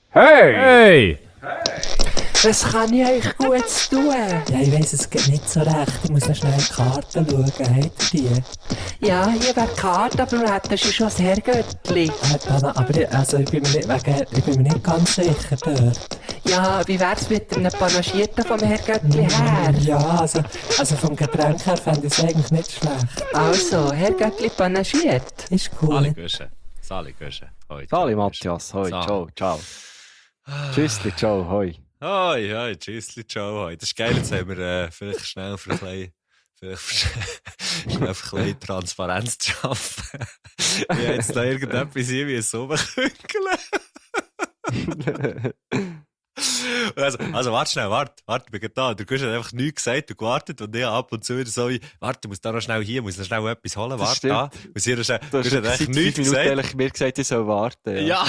Hey! Hey! Was kann ich euch Gutes tun? Ja, ich weiss es geht nicht so recht. Ich muss noch schnell in die Karten schauen. Habt ihr die? Ja, hier wäre die Karte, aber du hättest schon das Herrgöttli. Aber ich bin mir nicht ganz sicher dort. Ja, wie wär's mit einem Panagierten vom Herrgöttli her? Ja, also vom Getränk her fände ich es eigentlich nicht schlecht. Also, Herrgöttli panagiert. Ist cool. Sali Gösche. Sali Gösche. Hoi. Sali Matthias, hoi, Sali. ciao, ciao. Tschüssli, ciao, hoi. Hoi, hoi, tschüssli, ciao, hoi. Das ist geil, jetzt haben wir vielleicht schnell für ein bisschen Transparenz zu schaffen. Ich habe jetzt da irgendetwas hier wie so rumkünkeln. Also warte schnell, warte, ich bin gerade da. Der Gusch hat einfach nichts gesagt und gewartet und ich ab und zu wieder so wie, warte, ich muss da noch schnell hier, muss noch schnell etwas holen, warte da. Muss hier noch schnell, Du hast Gusch hat seit echt 5 nichts Minuten gesagt. eigentlich mir gesagt, ich soll warten. Ja.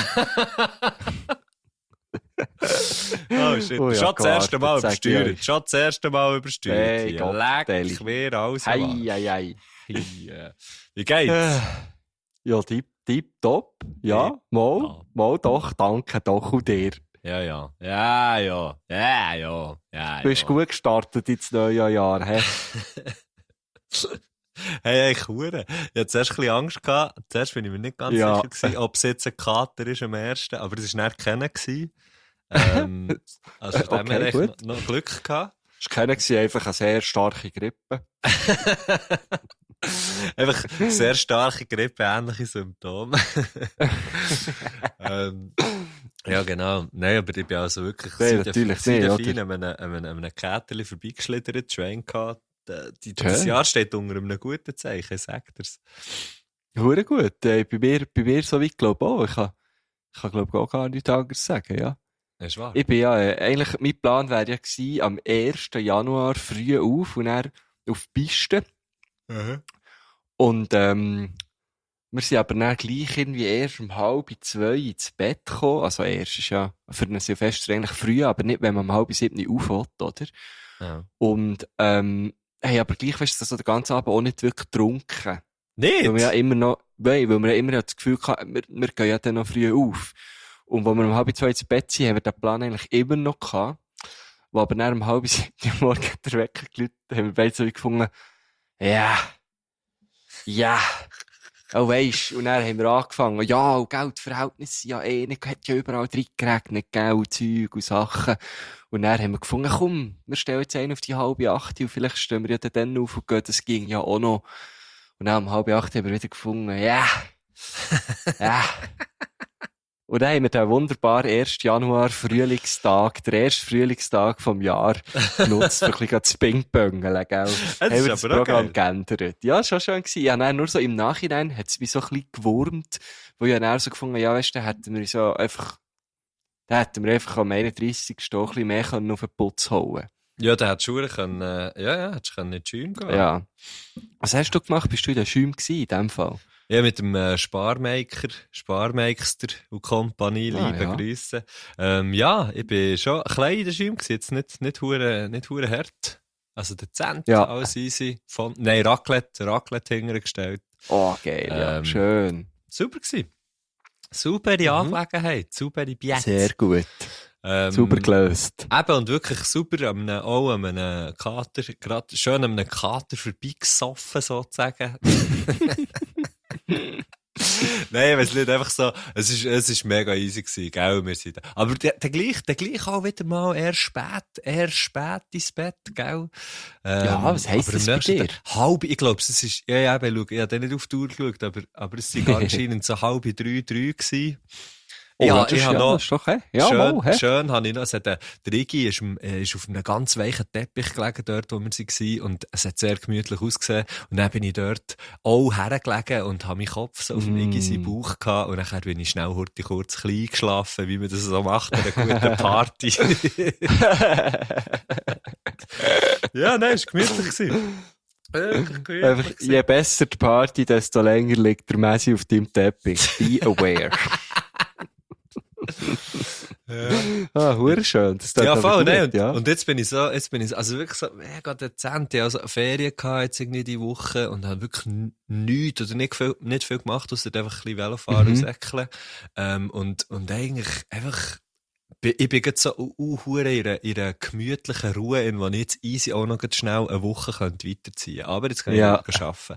Oh shit, Oh ja, schon das erste Mal gewartet, sag ich übersteuert. Schon das erste Mal übersteuert. Hey, hier. Gotteli. Leck mir alles. Hei, Mann. hei, hei. Wie geht's? Ja, top. Ja, mal doch, danke, doch und dir. Ja. Du bist gut gestartet ins neue Jahr, hä? Hey, Hure. Ich hatte zuerst ein bisschen Angst gehabt. Zuerst bin ich mir nicht ganz sicher gewesen, ob es jetzt ein Kater ist am ersten, aber es war nicht keiner gewesen. Also von dem her Okay, echt noch Glück gehabt. Es war einfach eine sehr starke Grippe. Einfach sehr starke Grippe, ähnliche Symptome. Ja, genau. Nein, aber ich bin also wirklich Nein, natürlich nicht, an einem Käterli vorbeigeschlittert, Schwein gehabt. Das Jahr steht unter einem guten Zeichen, ich sag dir's. Hure gut. Bei mir so weit, glaube ich auch. Ich kann glaube auch gar nichts anderes sagen, ja. Das ist wahr. Ich bin ja, eigentlich, mein Plan wäre ja gewesen, am 1. Januar früh auf und dann auf die Piste. Mhm. Und, wir sind aber dann gleich irgendwie erst um 1:30 ins Bett gekommen. Also erst ist ja für einen Silvester eigentlich früh, aber nicht, wenn man um 6:30 aufhört, oder? Ja. Und, hey, aber gleich, weißt du, so den ganzen Abend auch nicht wirklich getrunken. Nicht? Weil wir ja immer noch, weil wir ja immer das Gefühl hatten, wir gehen ja dann noch früh auf. Und als wir um 1:30 ins Bett sind, haben wir den Plan eigentlich immer noch gehabt. Wo aber dann um 6:30 am Morgen der Wecker geläutet, haben wir beide so wie gefunden, ja, oh weisst, und dann haben wir angefangen, ja, und Geldverhältnisse, ja nicht, hat ja überall drin geregnet, Geld, Zeug und Sachen. Und dann haben wir gefunden, komm, wir stellen jetzt einen auf die 7:30 und vielleicht stehen wir ja dann auf und gehen, das ging ja auch noch. Und dann um 7:30 haben wir wieder gefunden, ja. Und dann haben wir den wunderbaren 1. Januar Frühlingstag, der erste Frühlingstag vom Jahr, genutzt, für ein bisschen zu ping-pongeln, gell? Haben wir das Programm geändert. Ja, das war schon schön gewesen. Ja, dann nur so im Nachhinein hat es mich so ein bisschen gewurmt, wo ich dann so gefunden, ja, weißt du, da hätten wir einfach am 31. auch ein bisschen mehr können auf den Putz hauen. Ja, der hat Schuhe können, hättest du nicht schön gehen. Ja. Was hast du gemacht? Bist du in der Schäum gewesen, in dem Fall? Ja, mit dem Sparmeister und Kompanie, liebe Grüße. Ja, ich bin schon ein klein in der Schäum gewesen, jetzt nicht hure hart. Also dezent, alles easy. Raclette hintergestellt. Oh, geil, ja, schön. Super gewesen. Saubere Angelegenheit, saubere Biette. Sehr gut. Super gelöst. Eben, und wirklich super an einem Kater, gerade schön an einem Kater vorbeigesoffen, sozusagen. Nein, ich weiss nicht, einfach so, es ist mega easy gewesen, gell, wir sind da. Aber der gleich auch wieder mal eher spät ins Bett, gell. Ja, was heisst das bei dir? Ich glaube, es ist, ich habe nicht auf die Uhr geschaut, aber es sind anscheinend so 2:30 gewesen. Ja, ich habe noch, ist doch, schön habe ich noch, der Iggy ist auf einem ganz weichen Teppich gelegen, dort, wo wir waren, und es hat sehr gemütlich ausgesehen, und dann bin ich dort auch hergelegen und habe meinen Kopf so auf dem Iggy seinen Bauch gehabt, und dann bin ich schnell kurz klein geschlafen, wie man das so macht bei einer guten Party. Ja, nein, es war gemütlich gewesen. Einfach, je besser die Party, desto länger liegt der Messi auf deinem Teppich. Be aware. Hure schön. Ja, voll, ne? Gut, ja. Und jetzt bin ich also wirklich so mega dezent. Ich hatte also Ferien gehabt, jetzt irgendwie die Woche, und habe wirklich nichts oder nicht viel gemacht, außer einfach ein bisschen Velofahren und Säckeln. Und eigentlich einfach Ich bin jetzt so in einer gemütlichen Ruhe, in der ich jetzt easy auch noch schnell eine Woche weiterziehen könnte. Aber jetzt kann ich arbeiten.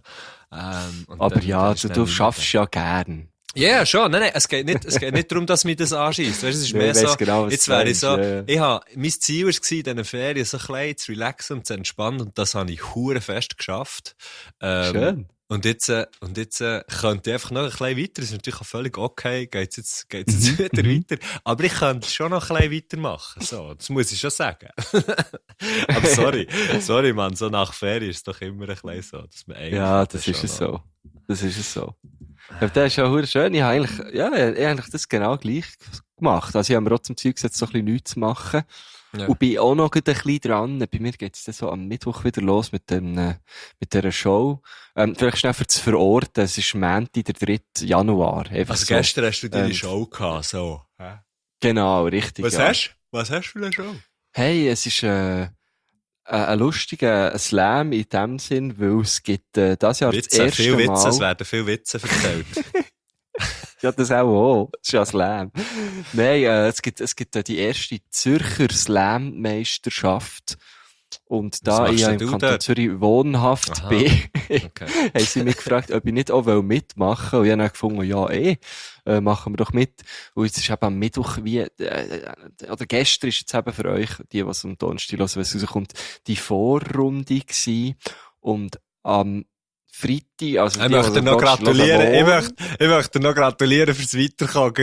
Aber ja, du schaffst ja gern. Ja, yeah, schon. Nein, es geht nicht darum, dass mich das anschießt. Weißt, es ist mehr so, genau, jetzt wäre ich so, mein Ziel war in diesen Ferien so klein zu relaxen und zu entspannen und das habe ich hure fest geschafft. Schön. Und jetzt könnte ich einfach noch ein bisschen weiter. Das ist natürlich auch völlig okay. Geht's jetzt wieder weiter. Aber ich könnte schon noch ein bisschen weitermachen. So, das muss ich schon sagen. Aber sorry, Mann. So nach Ferien ist es doch immer ein bisschen so, dass man ja, das ist es so. Das ist es so. Ja, das ist ja hure schön. Ich habe eigentlich das genau gleich gemacht. Also ich habe mir auch zum Ziel gesetzt, so ein bisschen nichts zu machen. Ja. Und bin auch noch ein bisschen dran. Bei mir geht es dann so am Mittwoch wieder los mit dieser Show. Vielleicht schnell zu verorten. Es ist Montag, der 3. Januar. Einfach also gestern hast du deine Show gehabt, so. Hä? Genau, richtig. Was hast du für eine Show? Hey, es ist, ein lustiger Slam in dem Sinn, weil es gibt, das Jahr Witze, das erste viel Witze, Mal. Es werden viele Witze erzählt. Ja, das auch. Das ist ja Slam. Nein, es gibt die erste Zürcher Slam-Meisterschaft. Und da ich ja im Kanton Zürich wohnhaft bin, haben sie mich gefragt, ob ich nicht auch mitmachen will. Und ich habe dann gefunden, machen wir doch mit. Und jetzt ist eben am Mittwoch oder gestern ist jetzt eben für euch, die, was am Donnerstag hören, wenn es rauskommt, die Vorrunde gewesen. Und am Freitag, also ich möchte noch gratulieren. Ich möchte noch gratulieren fürs Weiterkommen.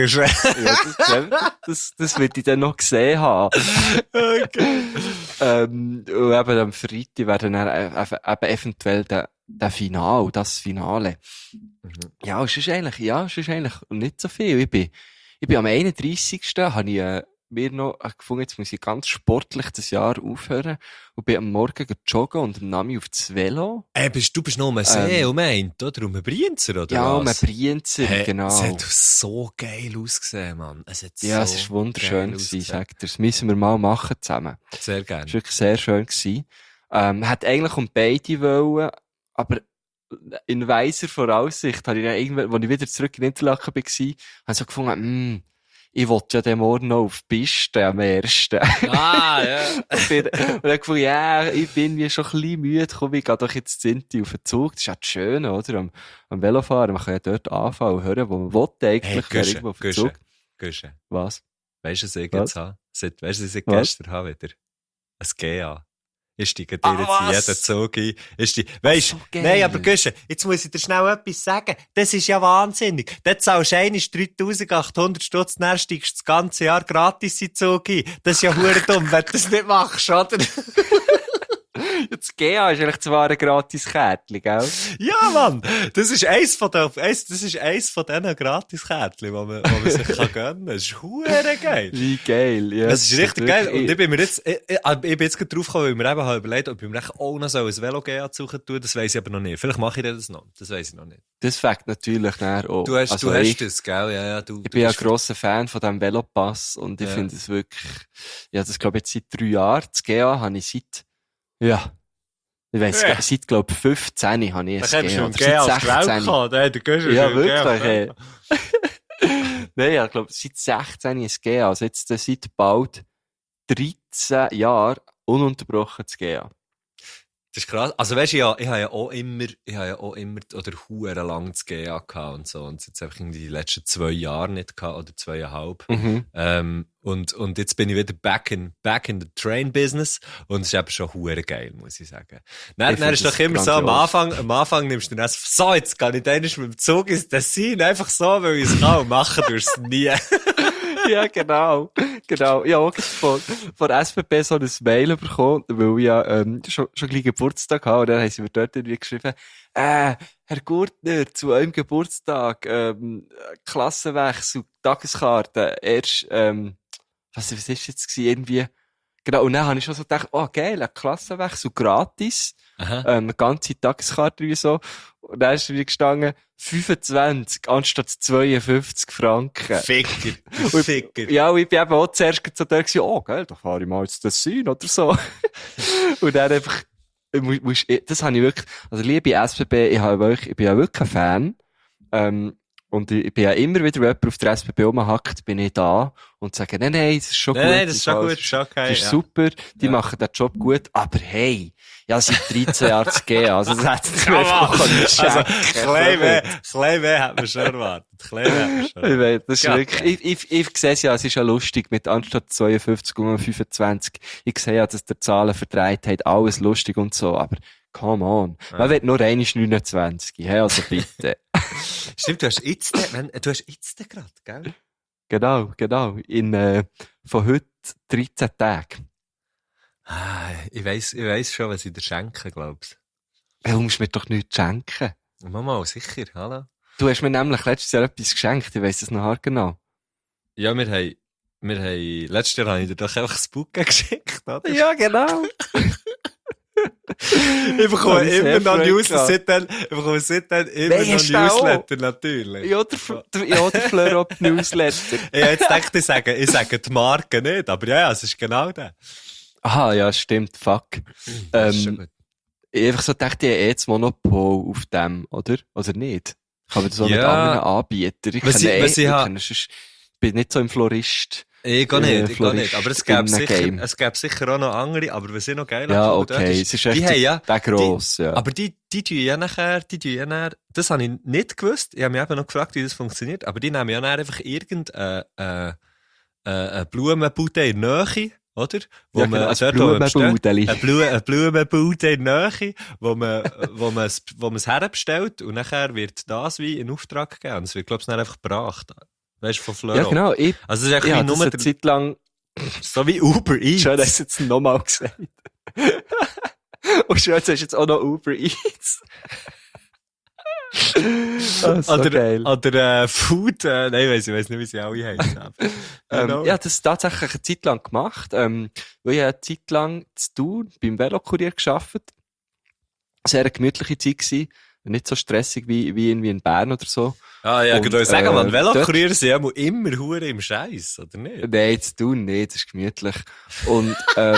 Ja, das wird ich dann noch gesehen haben. Okay. Und eben am Freitag werden dann eben eventuell das Finale. Ja, es ist eigentlich nicht so viel. Ich bin am 31. habe ich mir noch gefunden, jetzt muss ich ganz sportlich das Jahr aufhören und bin am Morgen joggen und nahm mich auf das Velo. Du bist noch um einen See meint, oder? Um einen Brienzer, oder ja, was? Um einen Brienzer, genau. Es hat so geil ausgesehen, Mann. Es ist wunderschön gewesen, ich sag dir. Das müssen wir mal machen zusammen. Sehr gerne. Es war wirklich sehr schön gewesen. Hat eigentlich um beide wollen, aber in weiser Voraussicht habe ich dann irgendwann, als ich wieder zurück in Interlaken war, habe ich so gefunden, ich wollte ja den morgen noch auf die Piste am 1. Ja. Und dann gefunden, ich bin mir schon ein bisschen müde, komm, ich gehe doch jetzt Sinti auf den Zug. Das ist ja das Schöne, oder? Am Velofahren, man kann ja dort anfangen und hören, wo man will eigentlich, irgendwo auf den Zug. Güsche. Was? Weißt du, was ich jetzt habe? Weißt du, was ich gestern habe wieder? Ein GA. Ich steige dir jetzt jeden Zug ein. Weisst, so nein, aber Güsche, jetzt muss ich dir schnell etwas sagen. Das ist ja wahnsinnig. Dort zahlst du einmal 3.800 Stutz, dann steigst du das ganze Jahr gratis in den Zug ein. Das ist ja verdammt dumm, wenn du das nicht machst, oder? Das GA ist eigentlich zwar ein gratis Kärtchen, gell? Ja, Mann! Das ist eins von diesen gratis Kärtchen, die man sich gönnen kann. Das ist verdammt geil. Wie geil, ja. Das ist richtig geil. Und ich bin jetzt gerade drauf gekommen, weil ich mir eben habe überlegt, ob ich mir auch noch ein Velo GA suchen tue. Das weiss ich aber noch nicht. Vielleicht mache ich das noch. Das weiss ich noch nicht. Das fängt natürlich näher an. Du hast das, gell? Ja, ich bin ja ein grosser Fan von diesem Velopass und ich finde es wirklich, das glaube ich jetzt seit 3 Jahren. Das GA habe ich ich weiss, seit, glaube ich, 15 habe ich es gegeben. Oder seit 16. Ja, wirklich, Nein, ich glaube, seit 16 ist es gegeben. Also jetzt seit bald 13 Jahren ununterbrochen zu gehen. Das ist krass. Also weisst du, ich habe ja auch immer, oder hure lang zu GA gehabt und so. Und jetzt einfach in die letzten 2 Jahre nicht gehabt, oder 2,5. Und jetzt bin ich wieder back in the train business. Und es ist eben schon hure geil, muss ich sagen. Dann ist doch immer so, am Anfang nimmst du dann so, jetzt gehe ich dann mit dem Zug ins Tessin, einfach so, weil ich es kann, und machen du es nie. Ja, genau. Ich habe auch von SBB so ein Mail bekommen, weil ich ja schon ein bisschen Geburtstag hatte. Und dann haben sie mir dort irgendwie geschrieben, Herr Gurtner, zu eurem Geburtstag, Klassenwechsel, Tageskarte, erst, was ist jetzt gewesen, irgendwie, genau, und dann habe ich schon so gedacht, oh geil, ein Klassenwechsel, gratis, eine ganze Tageskarte oder so. Und dann ist mir gestanden, 25 anstatt 52 Franken. Ficker. Ja, und ich bin eben auch zuerst so da gewesen, oh geil, da fahre ich mal ins Tessin oder so. Und dann einfach, das habe ich wirklich, also liebe SBB, ich bin ja wirklich ein Fan, Und ich bin ja immer wieder, wenn jemand auf der SBB rumhackt, bin ich da und sage, nein, das ist schon gut. Nein, das ist schon gut, ist okay. Das ist super, die machen den Job gut, aber hey, ja, seit 13 Jahren zu gehen, also das hätte ich mir einfach klein weh hat man schon erwartet. Ich weiß, das ist wirklich, ich sehe es ja, es ist ja lustig, mit anstatt 52,25, ich sehe ja, dass der Zahlen verdreht hat, alles lustig und so, aber come on. Man will nur einmal 29, hey, also bitte. Stimmt, du hast jetzt gerade, gell? Genau. Von heute 13 Tagen. Ich weiss schon, was ich dir schenke, glaubst Du musst mir doch nichts schenken. du? Mama, sicher, hallo? Du hast mir nämlich letztes Jahr etwas geschenkt, ich weiss es noch genau. Ja, letztes Jahr habe ich dir doch einfach das Bouquet geschickt, oder? Ja, genau. Ich bekomme immer noch Newsletter, Newsletter, natürlich. Ja, der Fleur-Up-Newsletter. Jetzt dachte ich sage die Marke nicht, aber ja, es ist genau das. Aha, ja, stimmt, fuck. Das ist schon gut. Ich einfach so dachte, ich habe jetzt Monopol auf dem, oder? Oder nicht? Ich habe das auch mit Ja. anderen Anbietern. Ich bin nicht so ein Florist. Ich gar nicht. Florist Aber es in gäbe einem sicher, sicher auch noch andere, aber was ich noch geil Ja, finde, okay, es ist echt die haben ja, der gross, ja. aber die tun ja nachher, das habe ich nicht gewusst, ich habe mich eben noch gefragt, wie das funktioniert, aber die nehmen ja nachher einfach irgendeine Blumenbude in der Nähe, oder? Ja, genau, ein Blumenbudeli. Eine Blumenbude in der Nähe, wo man es herbestellt und nachher wird das wie in Auftrag gegeben. Und es wird, glaube ich, dann einfach gebracht. Weißt du, von Fleur. Ja, genau. Also, es ist Ja, eigentlich das nur eine Zeit lang... so wie Uber Eats. Schön, hast du jetzt nochmal gesagt. Und schön, jetzt hast du jetzt auch noch Uber Eats. So geil. Oder Food, nein, ich weiss nicht, wie sie alle heißen. Genau. Ja, das tatsächlich eine Zeit lang gemacht, weil ich eine Zeit lang zu Thun beim Velokurier gearbeitet. Sehr eine gemütliche Zeit gewesen. Nicht so stressig wie irgendwie in Bern oder so. Ah, ja, Und, genau. Sagen wir, Velokurier sind ja immer hure im Scheiß, oder nicht? Nein, zu Thun nicht, das ist gemütlich. Und,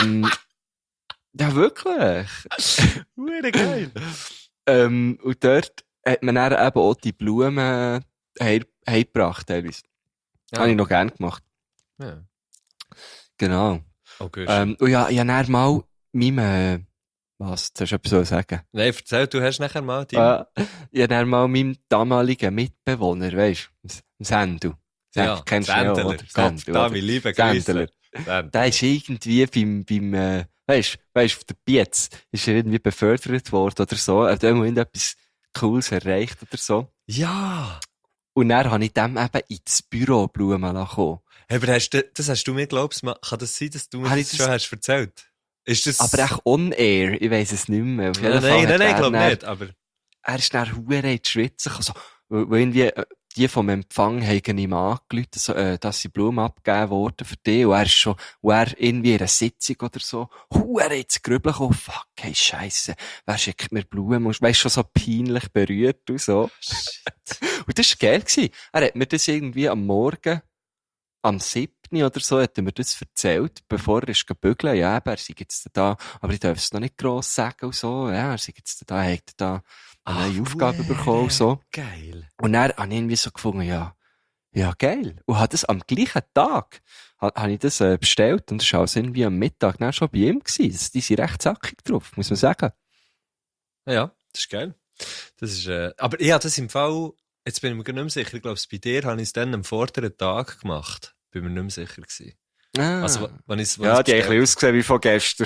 ja, wirklich. Hure geil. Und dort hat man dann eben auch die Blumen heimgebracht, teilweise. Ja. Habe ich noch gerne gemacht. Ja. Genau. Okay. Und ja, ich habe dann mal meinem, was, sollst du etwas sagen? Nein, erzähl, du hast nachher mal die... Ich habe dann mal meinem damaligen Mitbewohner, weisst du, Sendel. Kennst du ja, oder? Sendel, da, mein lieber Sendler. Der ist irgendwie beim weisst du, auf der Pietz ist er irgendwie befördert worden oder so. Er hat irgendetwas Cooles erreicht oder so. Ja! Und dann habe ich dem eben ins Büro Blumen lassen. Aber das hast du mir glaubst, kann das sein, dass du mir das schon hast erzählt? Ist das... Aber echt on-air, ich weiss es nicht mehr. Auf jeden Fall Nein, ich hat glaube er nicht, aber... Er ist dann verdammt in die Schwitze gekommen. Also, weil irgendwie, die vom Empfang haben ihm angerufen, dass sie Blumen abgegeben wurden für die. Und er irgendwie in einer Sitzung oder so, verdammt ins Grübeln gekommen. Fuck, hey, Scheisse, wer schickt mir Blumen? Weißt schon so peinlich berührt und so. Und das war geil gewesen. Er hat mir das irgendwie am Morgen, am 7. oder so, hat er mir das erzählt, bevor er ist gebügeln. Ja, eben, er sei jetzt da, aber ich darf es noch nicht gross sagen und so. Ja, er sei jetzt da, er hat da eine neue Aufgabe bekommen und so. Geil. Und dann habe ich irgendwie so gefunden, ja, geil. Und habe das am gleichen Tag, habe ich das bestellt und das war also irgendwie am Mittag dann schon bei ihm gewesen. Die sind recht zackig drauf, muss man sagen. Ja, das ist geil. Das ist, aber ja, das im Fall, jetzt bin ich mir gar nicht mehr sicher, ich glaube, bei dir habe ich es dann am vorderen Tag gemacht. Bin mir nicht mehr sicher gewesen. Also, wenn die haben ein bisschen ausgesehen wie von gestern.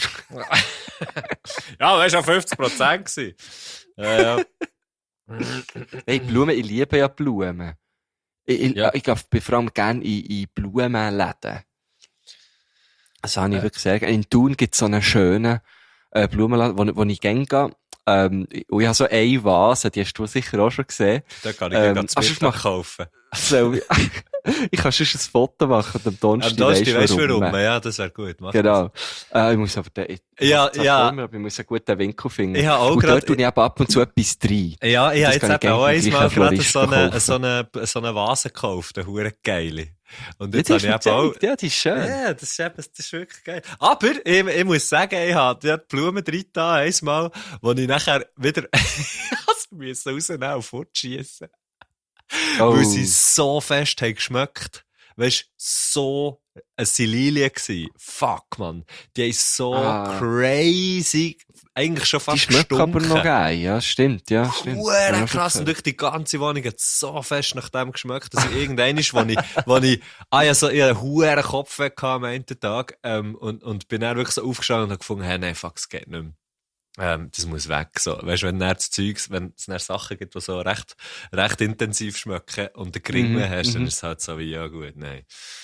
Ja, das war schon 50% gewesen. Ja. Hey, Blumen, ich liebe ja Blumen. Ich gehe vor allem gerne in Blumenläden. Das habe ich wirklich sehr gerne. In Thun gibt es so einen schönen Blumenladen, wo ich gerne gehe. Und ich habe so eine Vase, die hast du sicher auch schon gesehen. Da kann ich ganz Mittag kaufen. Also, ich kann schon ein Foto machen am Donnerstag. Am Donnerstag weisst du warum? Ja, das wäre gut. Mach genau. Ich muss aber ich muss einen guten Winkel finden. Ich habe auch und grad, dort tue ich eben ab und zu etwas rein. Ja, ich habe jetzt eben auch einmal gerade so eine Vase gekauft, eine hure geile. Und jetzt habe ich eben auch... Ja, die ist schön. Ja, das ist wirklich geil. Aber ich muss sagen, ich habe die Blumen drin da, einmal, wo ich nachher wieder rausnehmen und fortschiessen. Weil sie so fest haben geschmeckt. Weißt du, so eine Lilie gsi. Fuck, man. Die haben so crazy, eigentlich schon fast gestunken. Die schmecken aber noch geil, ja, stimmt. Huere krass, und durch die ganze Wohnung hat so fest nach dem geschmeckt, dass ich irgendwann ist, wo ich einen huere Kopf weg hatte am einen Tag, und bin dann wirklich so aufgestanden und habe gefunden, hey, nein, fuck, es geht nicht mehr. Das muss weg, so. Weißt du, wenn es dann Sachen gibt, die so recht intensiv schmecken und den Gring mehr hast, dann ist es halt so wie, ja gut, nein.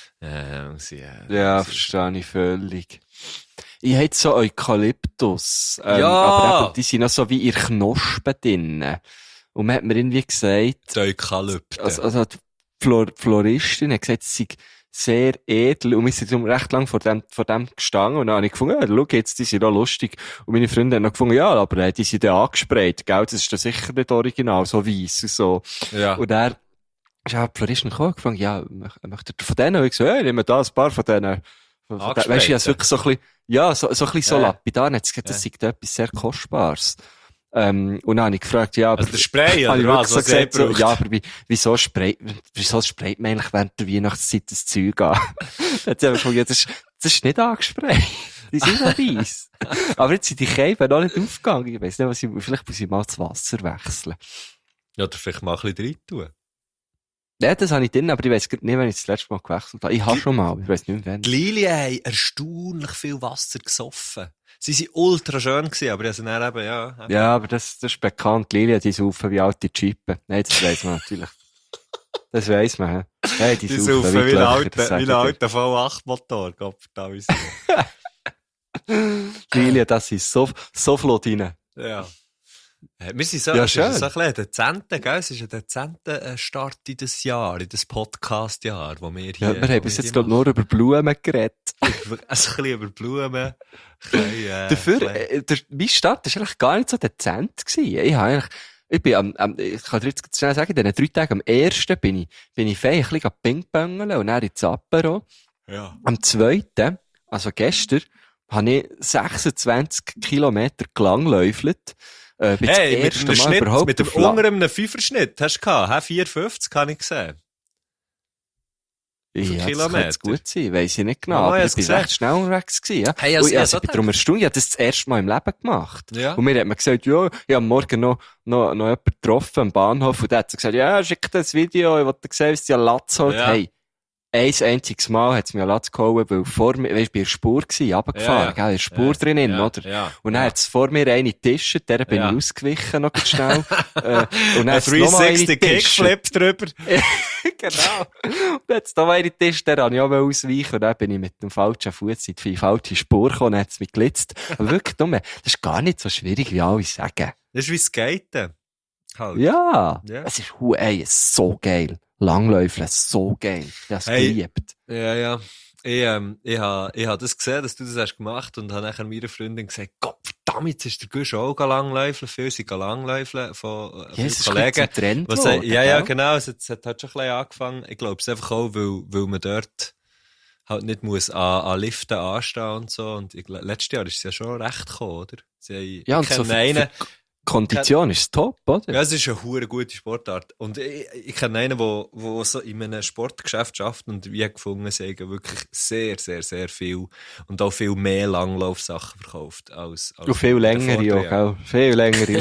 Verstehe ich völlig. Ich hätte so Eukalyptus. Ja! Aber eben, die sind noch so wie ihr Knospen drin. Und man hat mir irgendwie gesagt, die Eukalypten. Also die Floristin hat gesagt, es sei sehr edel. Und wir sind recht lang vor dem gestanden. Und dann habe ich gefunden, ja, schau jetzt, die sind auch lustig. Und meine Freunde haben noch gefunden, ja, aber die sind dann angesprayt, gell? Das ist dann sicher nicht original, so weiss und so. Ja. Und er ist auch die Floristin gekommen und gefragt, ja, möchtet ihr von denen? Und ich so, hey, nehmen wir da ein paar von denen. Weißt du, ich habe wirklich so ein bisschen, ja, so ein bisschen so lapidar. Und jetzt gesagt, das sei etwas sehr Kostbares. Und dann habe ich gefragt, ja, aber... Also der Spray, oder was? So gesagt, so, ja, aber wieso sprayt man eigentlich während der Weihnachtszeit das Zeug an? Dann hat sie einfach gesagt, ja, das ist nicht angesprayt. Die sind noch weiss. Aber jetzt sind die Käben noch nicht aufgegangen. Ich weiss nicht, vielleicht muss ich mal das Wasser wechseln. Ja, oder vielleicht mal ein bisschen rein tun. Ja, das habe ich drin, aber ich weiss nicht, wenn ich das letzte Mal gewechselt habe. Ich habe schon mal, ich weiss nicht mehr wann. Die Lilien haben erstaunlich viel Wasser gesoffen. Sie waren ultra schön gewesen, aber ich habe dann eben, ja. Ja, aber das ist bekannt. Lilien, die saufen wie alte Chippen. Nein, das weiss man natürlich. Das weiss man, hä? Hey, die saufen wie ein alter V8-Motor, Gott verdammt. Lilien, das ist so flott rein. Ja. Wir sind so, ja, schön. Es ist so ein bisschen dezente, gell? Es ist ein dezenter Start in das Jahr, in das Podcast-Jahr, wo wir hier... Ja, wir haben bis jetzt, glaube ich, nur über Blumen geredet. Also ein bisschen über Blumen. Dafür, mein Start war eigentlich gar nicht so dezent gewesen. Ich kann dir jetzt schnell sagen, in diesen 3 Tagen, am 1. bin ich fein ein bisschen pingpongeln und dann ins Apero. Ja. Am 2., also gestern, habe ich 26 Kilometer gelangläufelt. Hey, mit dem Schnitt, mit dem unter einem 5er-Schnitt hast du gehabt, 4,50 habe ich gesehen. Ja, das könnte gut sein, weiss ich nicht genau, aber ich war recht schnell unterwegs gewesen, ja. Hey, ich bin darum erstaunt, ich habe das erste Mal im Leben gemacht. Ja. Und mir hat man gesagt, ja, ich habe morgen noch jemanden getroffen am Bahnhof und der hat so gesagt, ja, schick dir das Video, ich wollte sehen, was die Latz holt. Ja. Hey, ein einziges Mal hat es mir an Latz geholt, weil vor mir, weißt du, bei der Spur gewesen, runtergefahren, gell, in der Spur drinnen, oder? Ja. Und dann hat es vor mir eine getischt, der bin ich ausgewichen, noch schnell. Und dann ein 360 Kickflip drüber. Genau. Und jetzt da eine Tisch, der habe ich auch ausweichen. Und dann bin ich mit dem falschen Fuß in die falsche Spur gekommen, dann hat es mich gelitzt. Aber wirklich dumm, das ist gar nicht so schwierig, wie alle sagen. Das ist wie Skaten. Halt. Ja. Es ist, so geil. Langläufeln, so geil. Ich habe es geliebt. Ja. Ich habe das gesehen, dass du das hast gemacht und habe nachher meiner Freundin gesagt, Gott verdammt, jetzt ist der Gusch auch langläufeln, viele sind langläufeln von Kollegen. Trend ja, genau, es hat halt schon ein bisschen angefangen. Ich glaube es einfach auch, weil man dort halt nicht muss an Liften anstehen und so. Und letztes Jahr ist es ja schon recht gekommen, oder? Ja, und so für Kondition ist top, oder? Ja, es ist eine hure gute Sportart. Und ich kenne einen, der so in einem Sportgeschäft arbeitet und wie gefunden, sie haben wirklich sehr, sehr, sehr viel und auch viel mehr Langlaufsachen verkauft als und viel längere auch, viel längere.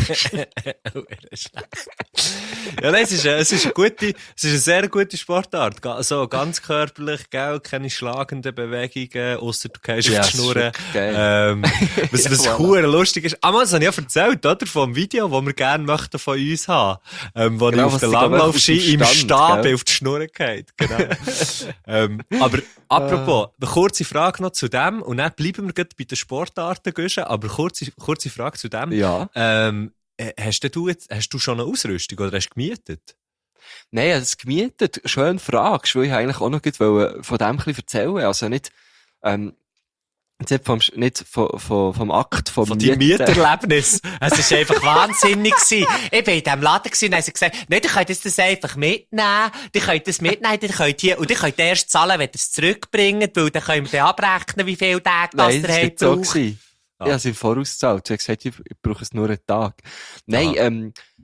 Ja, nein, es ist eine sehr gute Sportart. So ganz körperlich, gell, keine schlagenden Bewegungen, ausser du gehst auf die Schnur. Was hure lustig ist. Das habe ich ja erzählt, oder? Vom Video, das wir gerne möchten von uns haben. Wo ich auf der Langlaufski im Stab auf die Schnur geht. Genau. Aber apropos, eine kurze Frage noch zu dem. Und dann bleiben wir gerade bei den Sportarten, aber kurze Frage zu dem. Ja. Hast du schon eine Ausrüstung oder hast du gemietet? Nein, das gemietet. Schön fragst, weil ich eigentlich auch noch von dem ein bisschen erzählen. Also nicht, nicht vom Akt vom von deinem Mieterlebnis. Es war einfach wahnsinnig gewesen. Ich war in diesem Laden gewesen und haben sie gesagt, nein, ihr könnt das einfach mitnehmen. Ihr könnt das mitnehmen, ihr könnt erst zahlen, wenn ihr es zurückbringt, weil dann können wir abrechnen, wie viele Tage das ihr habt. So gewesen. Ich habe es im Voraus gezahlt. Sie hat gesagt, ich brauche es nur einen Tag. Nein,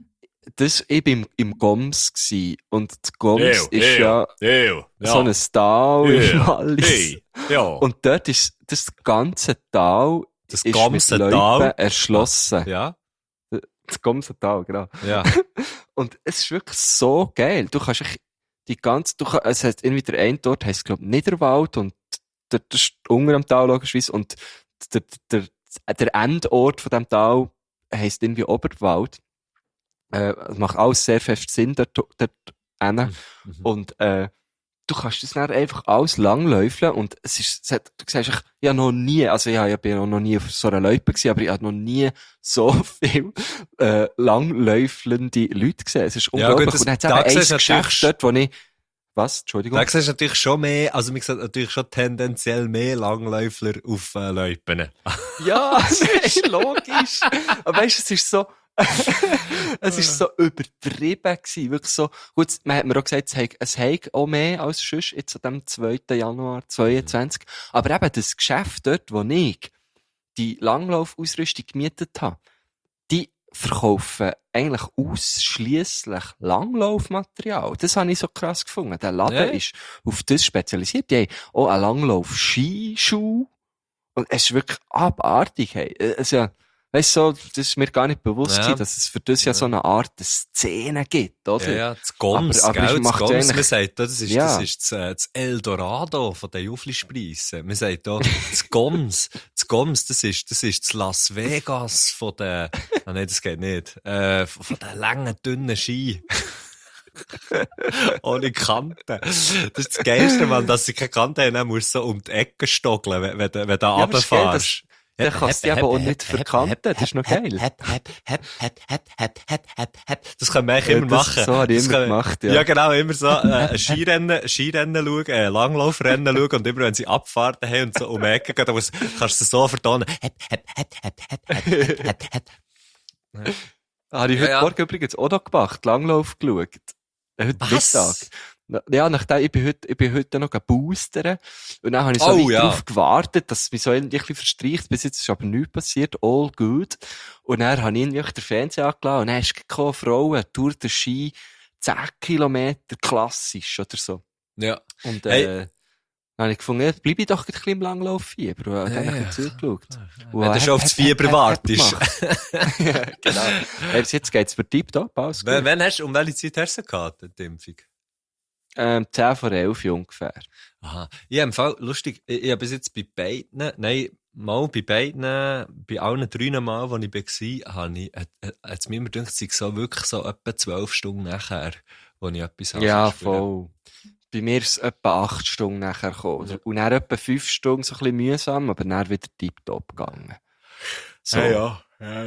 ich bin im Goms gsi. Und die Goms ist ja so ein Tal im Wallis. Ja. Und dort ist das ganze Tal Das ist ganze mit Tal Loipen erschlossen. Ja. Das ganze Tal, genau. Ja. Und es ist wirklich so geil. Du kannst es hat irgendwie der eine dort heisst, glaub, Niederwald und das ist unter dem Tal logischerweise und der Endort von dem Tal heisst irgendwie Oberwald. Es macht alles sehr fest Sinn dort hin. Und, du kannst das dann einfach alles langläufeln und du sagst, ich habe noch nie, also ich bin auch noch nie auf so einer Loipe gewesen, aber ich habe noch nie so viel langläufelnde Leute gesehen. Es ist unglaublich. Gut, und dann hat es eben ein Geschäft dort, wo ich... Was? Entschuldigung? Da siehst du natürlich schon mehr, also man sieht natürlich schon tendenziell mehr Langläufler auf Loipen. Ja, das ist logisch. Aber weißt du, es ist so... es ist so übertrieben gewesen. Wirklich so, gut, man hat mir auch gesagt, es hat auch mehr als sonst, jetzt an dem 2. Januar 2022. Aber eben das Geschäft dort, wo ich die Langlaufausrüstung gemietet habe, die verkaufen eigentlich ausschliesslich Langlaufmaterial. Das habe ich so krass gefunden. Der Laden ist auf das spezialisiert. Die haben auch einen Langlauf-Skischuh. Und es ist wirklich abartig. Hey. Also, weißt du, das ist mir gar nicht bewusst gewesen, dass es für das ja so eine Art Szene gibt, oder? Ja, das Goms, aber gell? Das Goms, man sagt, das ist das Eldorado von den Juflispreisen. Man sagt da, das Goms, das ist das Las Vegas von den, nein, das geht nicht, von den langen, dünnen Ski. Ohne Kanten. Das ist das Geilste, Mann, dass sie keine Kanten haben, dann musst du so um die Ecke stockeln, wenn du runterfährst. Dann kannst du die aber auch nicht verkanten, das ist noch geil. Das können wir eigentlich immer machen. So habe ich immer gemacht, ja. Ja, genau, immer so, Skirennen schauen, Langlaufrennen schauen, und immer wenn sie Abfahrten haben und so um die Ecke gehen, dann kannst du so vertonen. Habe ich heute Morgen übrigens auch noch gemacht, Langlauf geschaut. Heute Mittag. Ja, ich bin heute noch boostern. Und dann habe ich so darauf gewartet, dass es mich so ein bisschen verstreicht. Bis jetzt ist aber nichts passiert. All good. Und dann habe ich irgendwie den Fernseher angelassen. Und dann ist gekommen, Frauen, Tour de Ski, 10 Kilometer klassisch oder so. Ja. Und, dann habe ich gefunden, bleib ich doch ein bisschen im Langlauffieber. Und dann habe ich zugeschaut. Wenn du schon auf das Fieber wartest. Ja, genau. Bis jetzt geht's für tipptopp aus. Wann hast du, um welche Zeit hast du gehabt, die Impfung? 10 vor 11 ungefähr. Aha. Ich habe im Fall, lustig, ich habe bis jetzt bei allen 3 Mal, wo ich war, hat es mir immer gedacht, es sei so wirklich so etwa 12 Stunden nachher, wo ich etwas habe. Ja, voll. Bei mir ist es etwa 8 Stunden nachher gekommen. Ja. Und dann etwa 5 Stunden so ein bisschen mühsam, aber dann wieder tipptopp gegangen. So. Ja.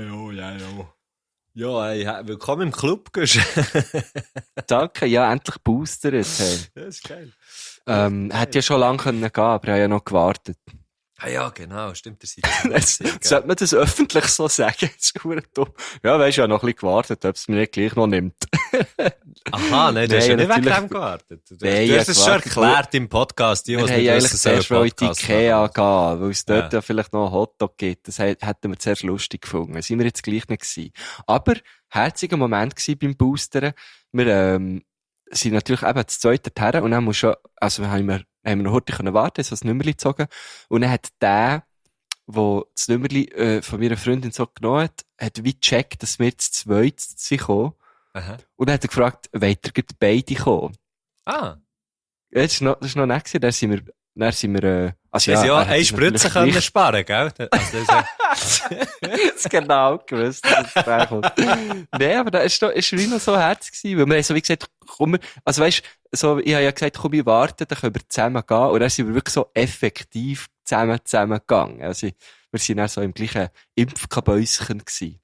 Ja, ey, willkommen im Club, Gusch. Danke, ja, endlich boostert. Hey. Das ist geil. Hätte ja schon lange gehen können, aber ich habe ja noch gewartet. Ah ja, genau, stimmt. Sollte man das öffentlich so sagen? Das ist verdammt dumm. Ja, weisst du, ich habe noch ein bisschen gewartet, ob es mir nicht gleich noch nimmt. Aha, nein, du hast ja nicht wegen dem gewartet. Du hast es schon erklärt im Podcast. Wir haben eigentlich zuerst in die Ikea gehen, weil es dort ja vielleicht noch einen Hotdog gibt. Das hätten wir zuerst lustig gefunden. Das sind wir jetzt gleich nicht gewesen. Aber, herziger Moment gewesen beim Boostern. Wir, sind natürlich eben das zweite her und dann muss schon, also haben wir noch heute warten, so ein Nummerli gezogen. Und dann hat der das Nummerli von meiner Freundin so genommen hat wie gecheckt, dass wir zu zweit kommen. Aha. Und dann hat er gefragt, wollt ihr beide kommen? Ah. Ja, das ist noch nett gewesen. Dann sind wir also ja, eine Spritze können sparen, gell? Also, das ist genau gewusst, dass es da kommt. Nein, aber da ist wie noch so herzig gewesen, weil wir haben so wie gesagt, also weisst, so, ich habe ja gesagt, komm, ich warte, dann können wir zusammen gehen. Und dann sind wir wirklich so effektiv zusammen gegangen. Also, wir sind dann so im gleichen Impfkabäuschen gewesen.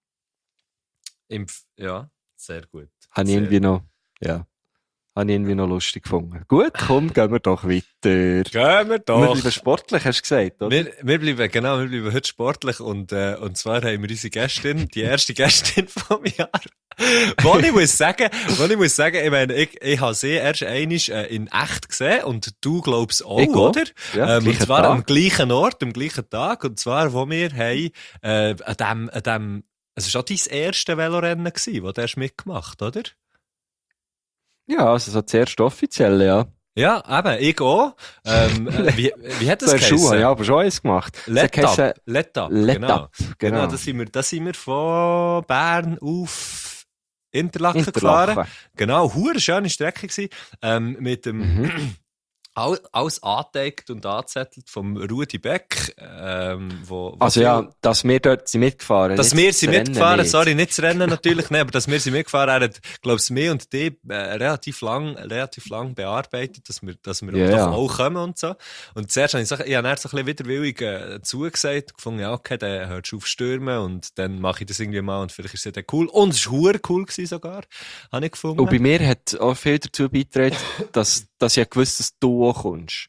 Ja, sehr gut. Habe ich irgendwie noch lustig gefunden. Gut, komm, gehen wir doch weiter. Gehen wir doch. Wir bleiben sportlich, hast du gesagt, oder? Wir bleiben heute sportlich und zwar haben wir unsere Gästin, die erste Gästin vom Jahr. Wo ich muss sagen, ich meine, ich habe sie erst einmal in echt gesehen und du glaubst auch, oder? Ja, und zwar am gleichen Ort, am gleichen Tag, und zwar, wo wir haben, an dem Es war auch dein erstes Velorennen, das du hast mitgemacht, oder? Ja, also so das erste offizielle, ja. Ja, eben, ich auch. Wie hat das geheißen? Schuhe, ja, aber schon eins gemacht. Let Up, genau. Genau. Da sind wir von Bern auf Interlaken gefahren. Genau, hure schöne Strecke gewesen. Mit dem alles angeteigt und angezettelt vom Rudi Beck. Dass wir dort sind mitgefahren. Dass wir sind mitgefahren, sorry, nicht das Rennen natürlich, aber dass wir sind mitgefahren, er hat, glaube ich, mir und die relativ lang bearbeitet, dass wir doch auch kommen und so. Und zuerst habe ich dann so ein bisschen widerwillig zugesagt, gefunden, ja, okay, dann hörst du auf stürmen und dann mache ich das irgendwie mal und vielleicht ist es dann cool. Und es war hure cool gewesen sogar, habe ich gefunden. Und bei mir hat auch viel dazu beigetragen, dass ich gewusst, dass du auch kommst.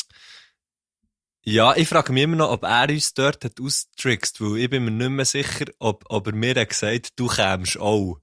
Ja, ich frage mich immer noch, ob er uns dort hat austrickst, weil ich bin mir nicht mehr sicher, ob er mir hat gesagt, du kämst auch.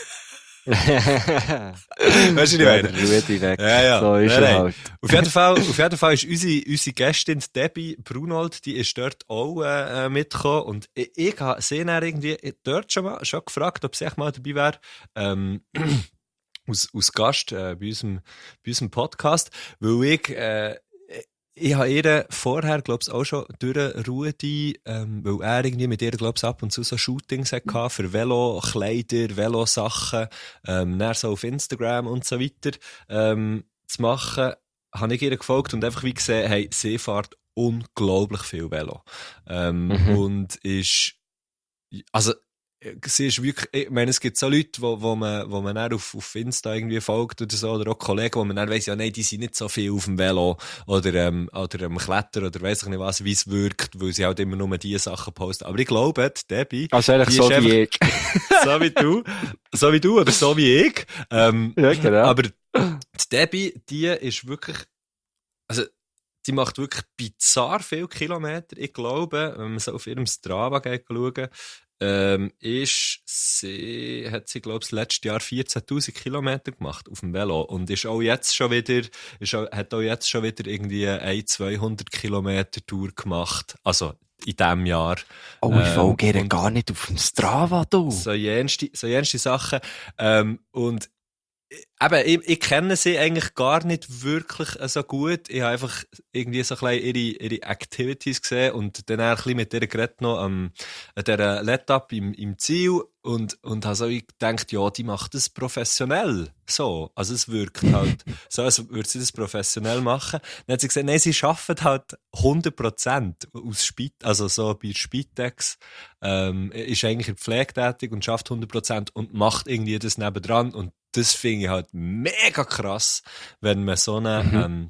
Weißt du, wie ich meine? Ja. So ist er halt. Auf jeden Fall ist unsere Gästin Debbie Brunold, die ist dort auch mitgekommen und ich habe sie dann irgendwie dort schon gefragt, ob sie echt mal dabei wäre. Aus Gast bei unserem Podcast, weil ich habe ihr vorher, glaube ich, auch schon durch Rudi, weil er irgendwie mit ihr, glaube ich, ab und zu so Shootings hatte für Velokleider, Velosachen, dann so auf Instagram und so weiter zu machen, habe ich ihr gefolgt und einfach wie gesehen, hey, sie fährt unglaublich viel Velo. Und ist, also, sie ist wirklich, ich meine, es gibt so Leute, wo man dann auf Insta irgendwie folgt oder so, oder auch Kollegen, wo man dann weiss, ja, nein, die sind nicht so viel auf dem Velo oder am Klettern oder weiss ich nicht was, wie es wirkt, weil sie halt immer nur diese Sachen posten. Aber ich glaube, Debbie, also eigentlich so wie ich. so wie du oder so wie ich. Ja, genau. Aber die Debbie, die ist wirklich, also, die macht wirklich bizarr viele Kilometer. Ich glaube, wenn man so auf ihrem Strava geht schauen, hat sie, glaube ich, letztes Jahr 14.000 Kilometer gemacht auf dem Velo und hat auch jetzt schon wieder irgendwie eine 200 Kilometer Tour gemacht. Also, in diesem Jahr. Oh, ich folge gar nicht auf dem Strava, du. So jenste Sachen. Und eben, ich kenne sie eigentlich gar nicht wirklich so gut. Ich habe einfach irgendwie so ein bisschen ihre Activities gesehen und dann ein bisschen mit ihr geredet noch an dieser Let-Up im Ziel und habe so gedacht, ja, die macht das professionell. So. Also es wirkt halt so, als würde sie das professionell machen. Dann hat sie gesagt, nein, sie arbeitet halt 100% also so bei Spitex, ist eigentlich in der Pflege tätig und schafft 100% und macht irgendwie das nebendran und das finde ich halt mega krass, wenn man so eine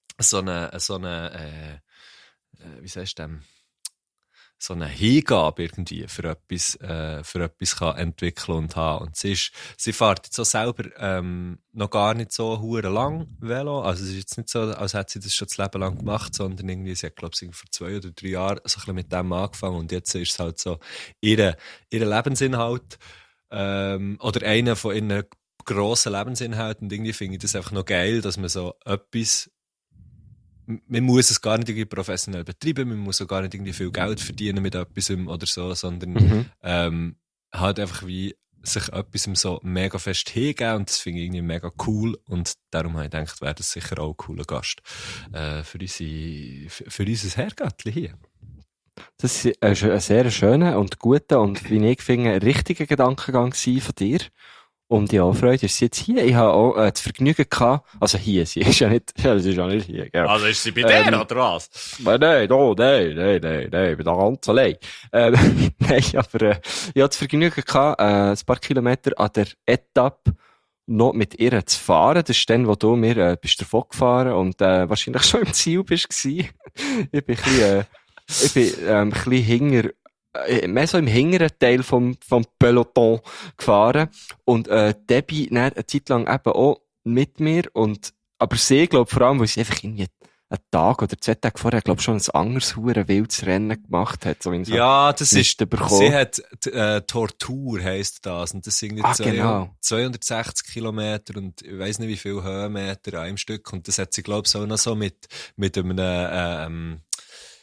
wie sagst du, so eine Hingabe irgendwie für etwas kann entwickeln und haben. Und sie fährt jetzt so selber noch gar nicht so hure lang Velo. Also es ist jetzt nicht so, als hätte sie das schon das Leben lang gemacht, sondern irgendwie, sie hat, glaube ich, vor 2 oder 3 Jahren so ein bisschen mit dem angefangen und jetzt ist es halt so ihr Lebensinhalt oder einer von ihren grossen Lebensinhalten und irgendwie finde ich das einfach noch geil, dass man so etwas, man muss es gar nicht irgendwie professionell betreiben, man muss auch gar nicht irgendwie viel Geld verdienen mit etwas oder so, sondern halt einfach wie sich etwas so mega fest hingeben und das finde ich irgendwie mega cool und darum habe ich gedacht, wäre das sicher auch ein cooler Gast für unser Herrgöttli hier. Das war ein sehr schöner und guter und, wie ich finde, ein richtiger Gedankengang von dir. Und ja, Freude ist sie jetzt hier. Ich habe auch das Vergnügen gehabt. Also hier, sie ist ja nicht hier. Gell. Also ist sie bei dir, oder was? Nein, ich bin da ganz allein. Nein, aber ich habe das Vergnügen gehabt, ein paar Kilometer an der Etappe noch mit ihr zu fahren. Das ist dann, wo du mir bist davon gefahren und wahrscheinlich schon im Ziel bist gewesen. Ich bin ein bisschen hinter, mehr so im hinteren Teil vom Peloton gefahren. Und Debbie dann eine Zeit lang eben auch mit mir. Aber sie, glaube vor allem, weil sie einfach irgendwie einen Tag oder 2 Tage vorher, glaube schon ein anderes wildes Rennen gemacht hat. So ja, das ist, sie hat Tortur heisst das. Und das sind jetzt genau. 260 Kilometer und ich weiss nicht wie viele Höhenmeter an einem Stück. Und das hat sie, glaube ich, auch noch so mit einem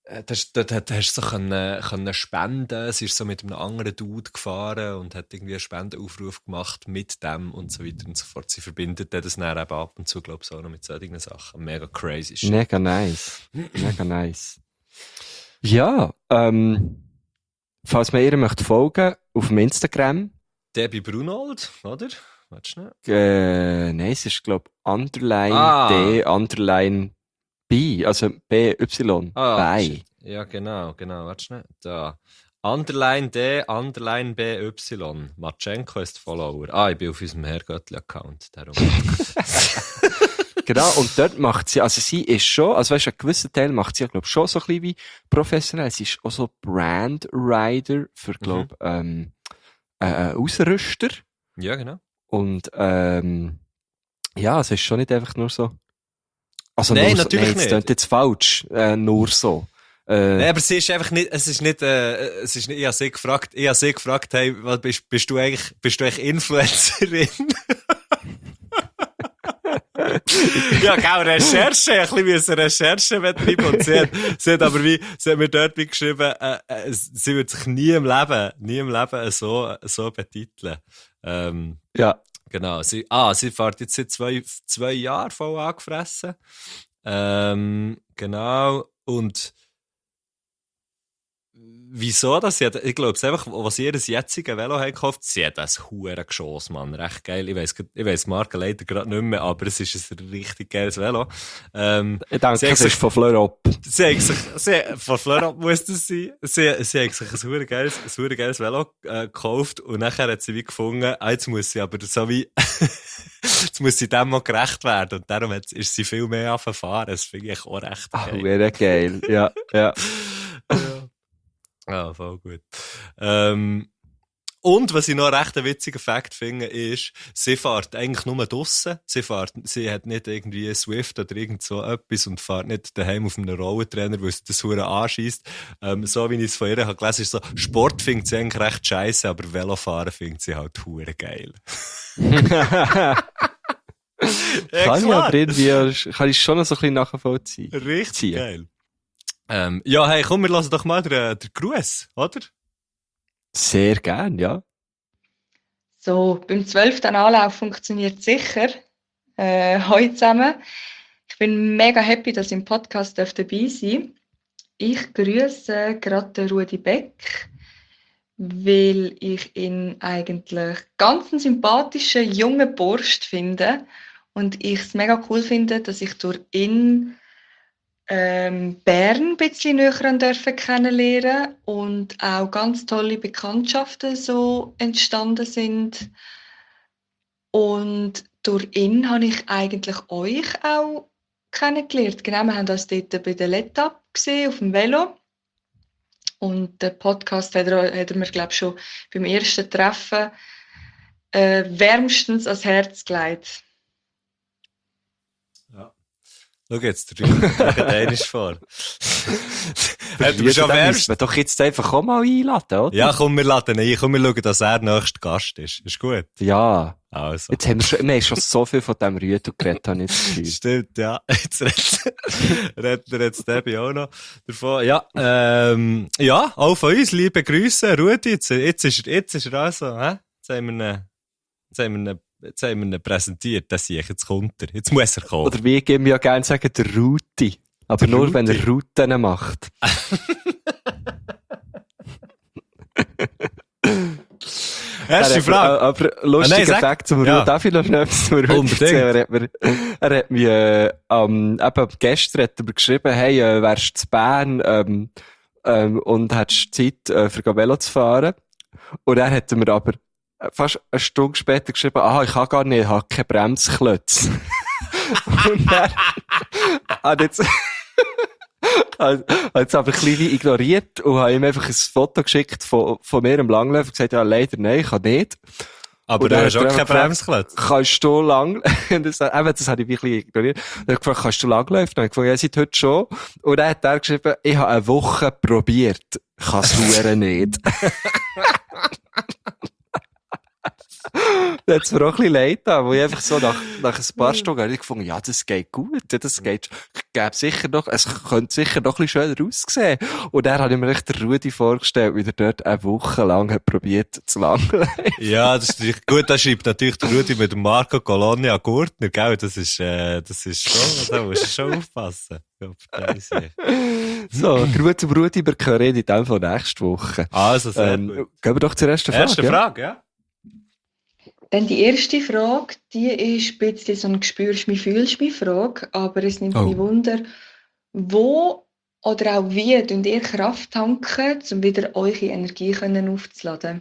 dort hast du so können spenden. Sie ist so mit einem anderen Dude gefahren und hat irgendwie einen Spendenaufruf gemacht mit dem und so weiter und so fort. Sie verbindet das dann eben ab und zu, glaube ich, auch noch mit solchen Sachen. Mega crazy shit. Mega nice. Mega nice. Ja, falls man ihr möchte folgen, auf dem Instagram. Debbie Brunold, oder? Warte schnell. Nein, es ist, glaube ich, _D, _B, also BY. Bei. Ja, genau. Warte schnell. Da. _D, _BY. Matschenko ist Follower. Ich bin auf unserem Herrgöttli-Account. Darum. Genau, und dort macht sie, also sie ist schon, also weißt du, einen gewissen Teil macht sie ja, glaube ich, schon so ein bisschen wie professionell. Sie ist auch so Brand-Rider für, glaube ich, Ausrüster. Ja, genau. Und, ja, es ist schon nicht einfach nur so. Also nein, nur natürlich so, nicht. Das klingt jetzt falsch, nur so. Nein, aber sie ist einfach nicht, ich habe sie gefragt, hey, bist du eigentlich Influencerin? Ja, genau, Recherche, ein bisschen Recherche betreiben. Und sie hat mir dort wie geschrieben, sie wird sich nie im Leben so betiteln. Ja. Genau, sie fährt jetzt seit zwei Jahren voll angefressen. Genau, und wieso das? Ich glaube, es einfach, was ihr das jetzige Velo hat gekauft, sie hat ein Hurengeschoss, Mann. Recht geil. Ich weiss die Marke leider gerade nicht mehr, aber es ist ein richtig geiles Velo. Ich denke, es ist von Fleurop. Von Fleurop muss das sein. Sie hat sich ein huren geiles Velo gekauft und nachher hat sie wie gefunden, jetzt muss sie aber so wie, jetzt muss sie dem mal gerecht werden und darum ist sie viel mehr auf fahren. Das finde ich auch recht geil. Wäre geil, ja. Ja, voll gut. Und was ich noch recht einen witzigen Fakt finde, ist, sie fährt eigentlich nur draussen. Sie hat nicht irgendwie Swift oder irgend so etwas und fährt nicht daheim auf einem Rollentrainer, weil sie das Huren anschießt. So wie ich es von ihr habe gelesen, ist so, Sport findet sie eigentlich recht scheisse, aber Velofahren findet sie halt Huren geil. Kann ich aber irgendwie, kann ich schon noch so ein bisschen nachvollziehen. Richtig geil. Ja, hey, komm, wir lassen doch mal den Gruß, oder? Sehr gern, ja. So, beim 12. Anlauf funktioniert sicher. Hallo zusammen. Ich bin mega happy, dass ich im Podcast dabei sein darf. Ich grüße gerade den Rudi Beck, weil ich ihn eigentlich ganz einen sympathischen jungen Bursch finde und ich es mega cool finde, dass ich durch ihn Bern ein bisschen näher kennenlernen und auch ganz tolle Bekanntschaften so entstanden sind. Und durch ihn habe ich eigentlich euch auch kennengelernt. Genau, wir haben das dort bei der Letap gesehen, auf dem Velo. Und den Podcast hat er mir, glaube ich, schon beim ersten Treffen wärmstens ans Herz gelegt. Schau jetzt, der Rüdiger vor. Du müssen wir doch jetzt einfach auch mal einladen, oder? Ja, komm, wir laden ihn ein. Komm, wir schauen, dass er nächster Gast ist. Ist gut? Ja. Also. Jetzt haben wir haben schon so viel von diesem Rüdiger geredet, habe ich das Gefühl. Stimmt, ja. Jetzt redet er jetzt Debbie auch noch davon. Ja, ja, auch von uns, liebe Grüße, Rudi. Jetzt ist er also, hä? Jetzt haben wir ihn präsentiert, dass ich jetzt kommt er. Jetzt muss er kommen. Oder wie geben wir ja gerne sagen, der Ruti. Aber der nur, Ruti. Wenn er Routen macht. Erste Frage. Aber lustiger Fakt zum Ruti. Darf ich noch schnell etwas zum Ruti erzählen? Er hat mir, eben gestern hat er mir geschrieben, hey, wärst du zu Bern, und hättest Zeit, für Velo zu fahren. Und er hat mir aber fast eine Stunde später geschrieben, ich kann gar nicht, ich habe keine Bremsklötze. Und er hat jetzt aber ein bisschen ignoriert und habe ihm einfach ein Foto geschickt von mir im Langlauf und gesagt, ja, leider nein, ich kann nicht. Aber du hast auch keine Bremsklötze. Kannst du lang, das habe ich ein bisschen ignoriert. Und er hat gefragt, kannst du langlaufen? Dann habe ich gefragt, ja, seit heute schon. Und dann hat er geschrieben, ich habe eine Woche probiert, kann es nicht. Da hat's mir auch ein bisschen leid getan, wo ich einfach so nach ein paar Stunden habe ich gefunden, ja, das geht gut, das geht, es könnte sicher noch ein bisschen schöner aussehen. Und dann habe ich mir echt den Rudi vorgestellt, wie der dort eine Woche lang hat probiert zu langlegen. Ja, das ist gut, da schreibt natürlich der Rudi mit dem Marco Colonia Gurtner, gell, das ist schon, da musst du schon aufpassen. So, Grüße zum Rudi, wir hören in dem von nächste Woche. Also, sehr gut. Gehen wir doch zur ersten Frage. Erste Frage, ja. Dann die erste Frage, die ist ein bisschen so ein «Spürst mich, fühlst mich» Frage, aber es nimmt mich Wunder, wo oder auch wie könnt ihr Kraft tanken, um wieder eure Energie aufzuladen?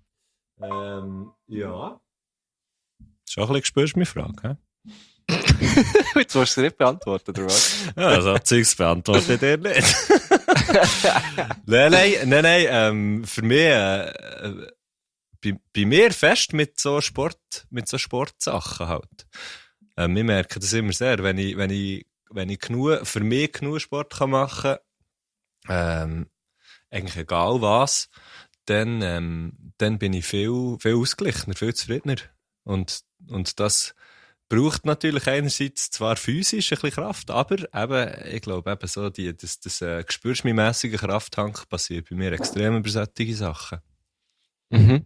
Ja. Schon ein bisschen «Spürst mich» Frage, hä? Jetzt musst du es nicht beantworten, oder was? Ja, so Zeugs beantworte ich dir nicht. Nein, für mich, bei mir fest mit so Sportsachen halt. Wir merken das immer sehr, wenn ich für mich genug Sport kann machen, eigentlich egal was, dann bin ich viel ausgeglichener, viel zufriedener. Und das braucht natürlich einerseits zwar physisch ein bisschen Kraft, aber eben, ich glaube eben so, das spürst mich mässige Krafttank passiert bei mir extrem über solche Sachen. Mhm.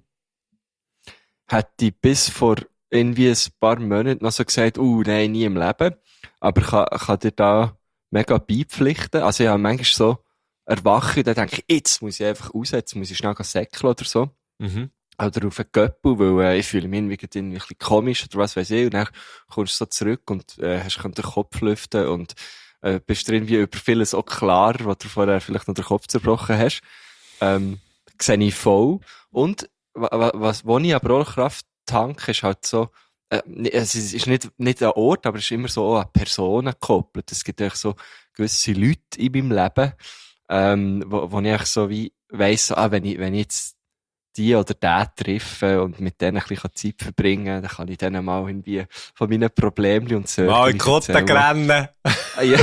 Hätte ich bis vor irgendwie ein paar Monaten noch so gesagt, nein, nie im Leben. Aber kann dir da mega beipflichten. Also ich habe manchmal so erwache und dann denke ich, jetzt muss ich einfach raus, jetzt muss ich schnell säckeln oder so. Mhm. Oder auf einen Göppel, weil ich fühle mich irgendwie ein bisschen komisch oder was weiß ich. Und dann kommst du so zurück und kannst den Kopf lüften und bist dir irgendwie über vieles auch klarer, was du vorher vielleicht noch den Kopf zerbrochen hast. Sehe ich voll. Und wo ich aber auch Kraft tanke, ist halt so, es ist nicht ein Ort, aber es ist immer so an Personen gekoppelt. Es gibt auch so gewisse Leute in meinem Leben, wo ich auch so wie weiss, so, wenn ich jetzt die oder den treffe und mit denen ein bisschen Zeit verbringen kann, dann kann ich denen mal irgendwie von meinen Problemen und so. Mal in die Kotte rennen. Ja.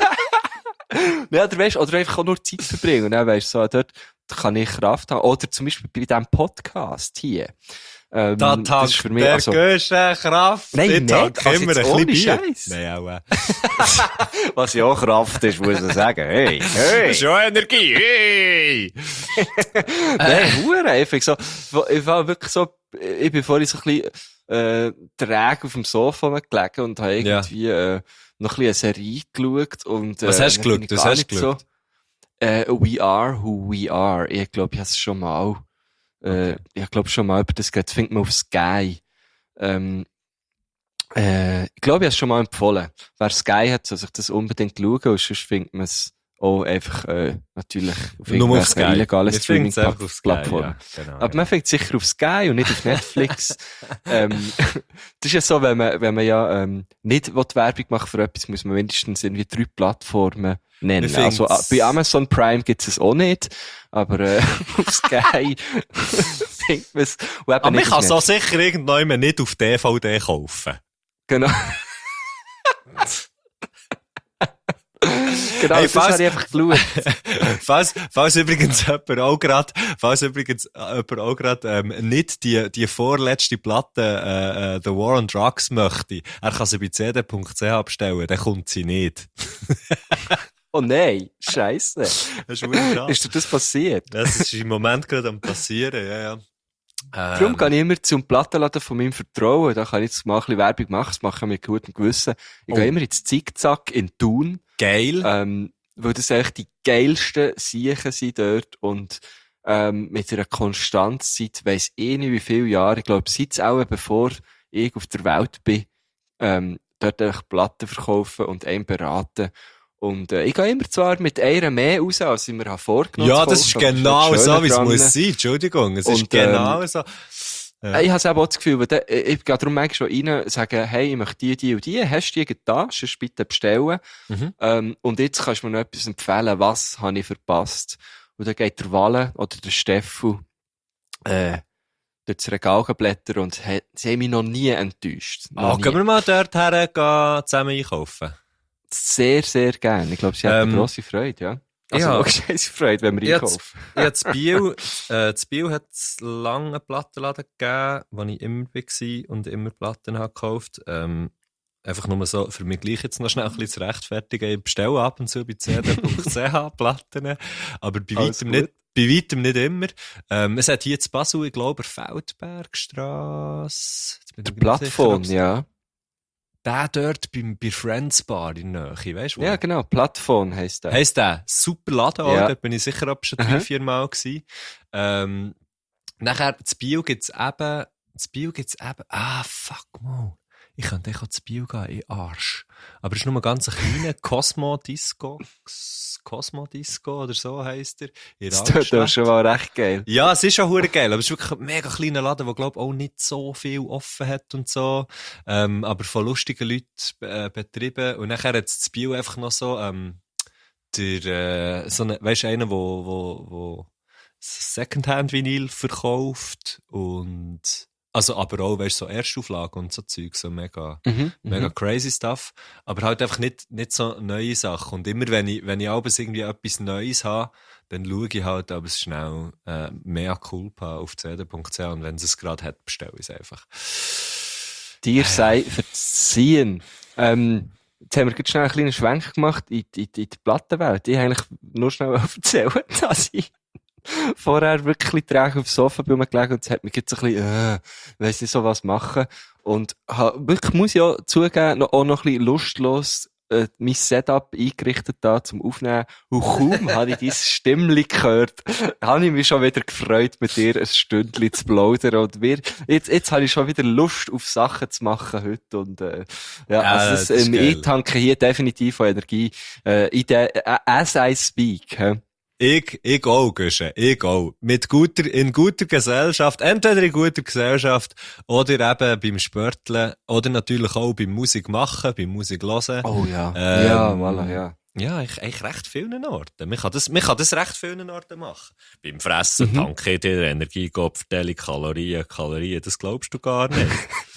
Ja, oder einfach auch nur Zeit verbringen. Und dann weisst du, so, dort kann ich Kraft haben. Oder zum Beispiel bei diesem Podcast hier. Da tankt für mich, der Gösche Kraft. Nein, ich tank also immer ein bisschen Scheiß. Nein, auch. Was ja auch Kraft ist, muss man sagen. Hey. Schon Energie, hey! Nein, hure einfach so. Ich war wirklich so, ich bin vorhin so ein bisschen, träge auf dem Sofa gelegen und habe irgendwie, noch ein bisschen eine Serie geschaut und, was hast du geschaut? Was hast du geschaut? So, We Are Who We Are. Ich glaube, ich habe es schon mal, ich glaube schon mal über das geht, findet man auf Sky. Ich glaube, ich habe es schon mal empfohlen. Wer Sky hat, soll sich das unbedingt schauen, und sonst findet man es auch einfach, natürlich auf irgendeiner illegalen Streaming-Plattform. Ja, genau, aber man findet sicher auf Sky und nicht auf Netflix. Das ist ja so, wenn man ja, nicht Werbung machen für etwas, muss man mindestens irgendwie 3 Plattformen nennen. Also, bei Amazon Prime gibt's es auch nicht, aber, auf Sky findet man es. Aber man kann es auch sicher irgendwann nicht auf DVD kaufen. Genau. Genau, hey, das habe ich einfach geschaut. falls übrigens jemand auch gerade nicht die vorletzte Platte The War on Drugs möchte, er kann sie bei cd.ch abstellen, dann kommt sie nicht. Oh nein, Scheisse. Ist dir das passiert? Das ist im Moment gerade am passieren, ja. Darum gehe ich immer zum Plattenladen von meinem Vertrauen. Da kann ich jetzt mal ein bisschen Werbung machen. Das mache ich mit gutem Gewissen. Ich gehe immer ins Zickzack in Thun. Geil. Weil das eigentlich die geilsten Siechen sind dort. Und mit einer Konstanz seit weiss ich nicht wie viele Jahre. Ich glaube, seit auch bevor ich auf der Welt bin, dort einfach Platten verkaufen und einen beraten. Und ich gehe immer zwar mit einer mehr raus, als ich mir vorgenommen habe. Ja, das ist genau so, wie es muss sein. Entschuldigung, es ist genau so. Ja. Ich habe selber auch das Gefühl, ich gehe darum manchmal schon rein, sagen, hey, ich möchte die und die, hast du die da? Sonst bitte bestellen. Mhm. Und jetzt kannst du mir noch etwas empfehlen, was habe ich verpasst. Und dann geht der Walle oder der Steffu durchs Regal blättern und sie haben mich noch nie enttäuscht. Gehen wir mal dorthin zusammen einkaufen. Sehr, sehr gerne. Ich glaube, sie hat eine grosse Freude, ja. Also auch scheiße Freude, wenn wir einkaufen. Das Biel hat lange einen Plattenladen gegeben, wo ich immer war und immer Platten habe gekauft. Einfach nur so, für mich gleich jetzt noch schnell ein bisschen zu rechtfertigen. Ich bestelle ab und zu bei cd.ch Platten, aber bei weitem nicht immer. Es hat hier zu Basel, ich glaube, Feldbergstrasse. Der Plattform, ja. Der dort bei Friends Bar in der Nähe, weißt du? Ja, genau, Plattform heisst der. Heisst der? Super Laden, ja. Dort bin ich sicher ab schon 3-4 Mal gewesen. Nachher, das Bio gibt's eben, fuck mal. Ich könnte echt auch zu Biel gehen, in Arsch. Aber es ist nur ein ganz kleiner Cosmo-Disco oder so heisst er. Das tut doch schon mal recht geil. Ja, es ist schon hure geil, aber es ist wirklich ein mega kleiner Laden, der, glaube ich, auch nicht so viel offen hat und so. Aber von lustigen Leuten betrieben. Und nachher hat es zu Biel einfach noch so, so einen, weisst du, einer, wo Secondhand-Vinyl verkauft und also, aber auch, weißt du, so Erstauflage und so Zeug, so mega crazy Stuff. Aber halt einfach nicht so neue Sachen. Und immer, wenn ich abends irgendwie etwas Neues habe, dann schaue ich halt, ob es schnell mehr Culpa auf cd.ch und wenn es gerade hat, bestelle ich es einfach. Dir sei verziehen. Jetzt haben wir gerade schnell einen kleinen Schwenk gemacht in die Plattenwelt. Ich eigentlich nur schnell erzählen, dass ich vorher wirklich träge auf dem Sofa bei mir gelegen und es hat mich jetzt ein bisschen, weiss nicht so was machen. Und wirklich, muss ich auch zugeben, auch noch ein bisschen lustlos mein Setup eingerichtet da zum Aufnehmen. Und kaum habe ich dein Stimmli gehört, habe ich mich schon wieder gefreut, mit dir ein Stündchen zu plaudern. Und jetzt habe ich schon wieder Lust auf Sachen zu machen heute. Und also ich tanke hier definitiv von Energie as I speak. Ich auch, Güsche. Ich auch. In guter Gesellschaft. Entweder in guter Gesellschaft oder eben beim Spörteln oder natürlich auch beim Musik machen, beim Musik hören. Oh ja. Ja, voilà, ja. Ja, ich recht vielen Orten. Man kann das recht vielen Orten machen. Beim Fressen, tanke dir Energie, Kopfverteilung, Kalorien, das glaubst du gar nicht.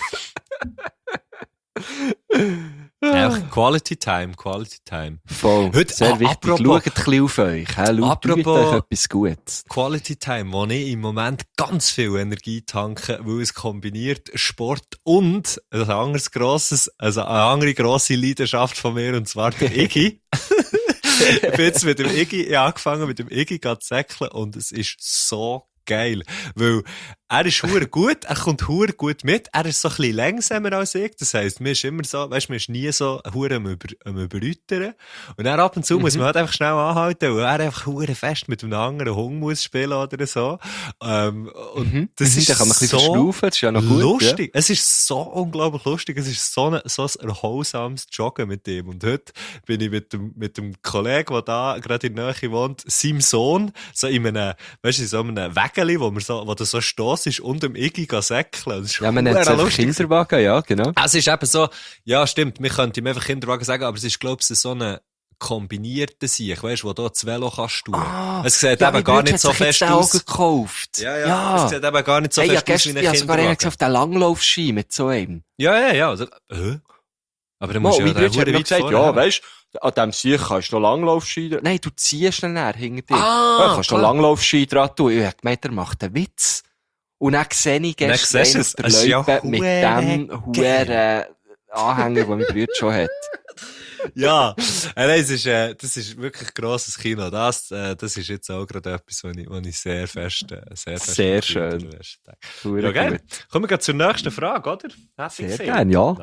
Quality Time. Voll. Heute, sehr wichtig. Schaut ein bisschen auf euch. Schaut euch etwas Gutes. Quality Time, wo ich im Moment ganz viel Energie tanke, weil es kombiniert Sport und eine andere grosse Leidenschaft von mir, und zwar der Iggy. Ich bin jetzt angefangen mit dem Iggy zu säckeln und es ist so geil. Weil er ist hure gut, er kommt hure gut mit, er ist so ein bisschen langsamer als ich, das heisst, mir ist immer so, weißt, mir ist nie so hure am Überrüttern. Und dann ab und zu muss man halt einfach schnell anhalten, weil er einfach hure fest mit einem anderen Hund muss spielen oder so. Und das ist da kann man ein bisschen verschnaufen, das ist ja noch gut. Lustig. Ja. Es ist so unglaublich lustig, es ist so ein erholsames Joggen mit ihm. Und heute bin ich mit dem Kollegen, der da gerade in der Nähe wohnt, seinem Sohn, so in einem, weißt du, so einem Wägeli, wo du so stoss ist und dem Iggy säckeln. Ja, man nennt es einfach Kinderwagen, ja, genau. Es ist eben so, ja, stimmt, man könnte ihm einfach Kinderwagen sagen, aber es ist, glaube ich, so eine kombinierte Sicht, weißt du, wo du das Velo kannst tun. Es sieht eben gar nicht so fest aus. Gekauft. Ja. Es sieht eben gar nicht so fest aus wie ein Kinderwagen. Ich habe sogar einen auf den Langlaufski mit so einem. Ja. Also, aber dann musst du ja den Huren weit gesagt, ja, weißt du, an dem Sieg kannst du noch Langlaufski. Nein, du ziehst ihn näher hinter dir. Du kannst noch Langlaufski dran tun. Ich hab gemeint, er macht einen Witz. Und dann sehe ich gestern der Leute mit dem huren Anhänger, den mein Bruder schon hat. Ja, das ist wirklich ein grosses Kino. Das ist jetzt auch gerade etwas, was ich sehr fest sehr schön. Ja, geil. Kommen wir gleich zur nächsten Frage, oder? Sehr gerne, ja.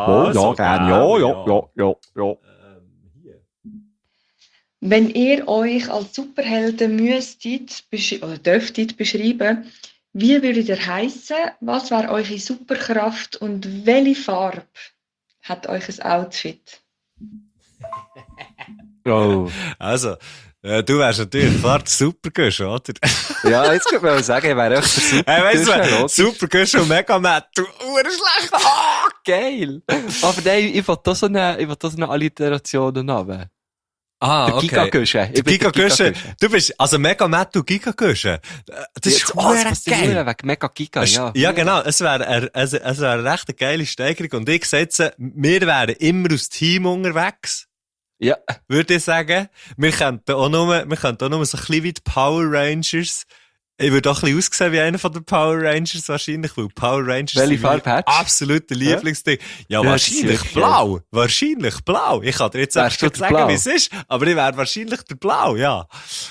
Ja. Wenn ihr euch als Superhelden müsstet oder dürftet beschreiben, wie würdet ihr heissen? Was wäre eure Superkraft und welche Farbe hat euch ein Outfit? Oh. Also, du wärst natürlich klar der Supergusch, oder? Ja, jetzt könnte man sagen, ich wäre echt der Supergusch. Weißt du, Supergusch und Megamat, du schlecht. Ah, geil! Aber nein, ich will da so eine Alliteration haben. Der Gigagusche. Der Gigagusche. Du bist, also Megamat und Gigagusche. Das ist geil. Wegen Mega Giga, ja. Ja, genau. Es wäre eine recht geile Steigerung. Und ich setze, wir wären immer als Team unterwegs. Ja. Würde ich sagen. Wir könnten auch nur so ein bisschen wie die Power Rangers. Ich würde auch ein bisschen aussehen wie einer von den Power Rangers wahrscheinlich, weil Power Rangers welche Farbe hättest du? Absolute Lieblingsding. Ja, Ja, wahrscheinlich sicher. Blau. Wahrscheinlich Blau. Ich kann dir jetzt Wärst einfach du sagen, Blau? wie es ist, aber ich wäre wahrscheinlich der Blau, ja.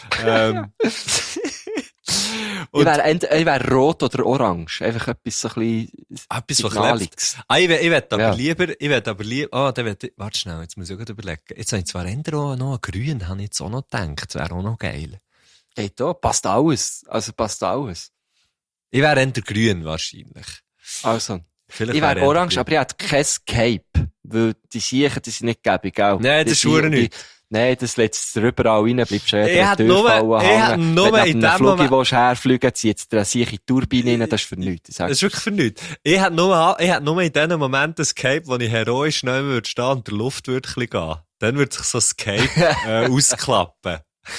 Ich wäre rot oder orange. Einfach etwas so ein bisschen Etwas von Signaliges. Ich will aber Ja. lieber, warte schnell, jetzt muss ich auch überlegen. Jetzt habe ich zwar auch noch ein Grün, habe ich jetzt auch noch gedacht, das wäre auch noch geil. Geht da, passt alles. Also passt alles. Ich wäre eher Grün wahrscheinlich. Also, Vielleicht ich wäre eher orange, Grün. aber ich hätte kein Cape. Weil die Siechen, die sind nicht gäbig, gell? Nein, das ist verdammt nicht. Nein, das lässt dir überall rein, bleibst du Ich hätte nur in Wenn dem du Flug Moment- willst herfliegen, zieht es dir eine Sieche in die Turbine rein, das ist für nichts. Ich Das sag's. ist wirklich für nichts. Ich hätte nur in diesem Moment ein Cape, wo ich heroisch neu würde stehen und der Luft würde ein bisschen gehen. Dann würde sich so ein Cape ausklappen.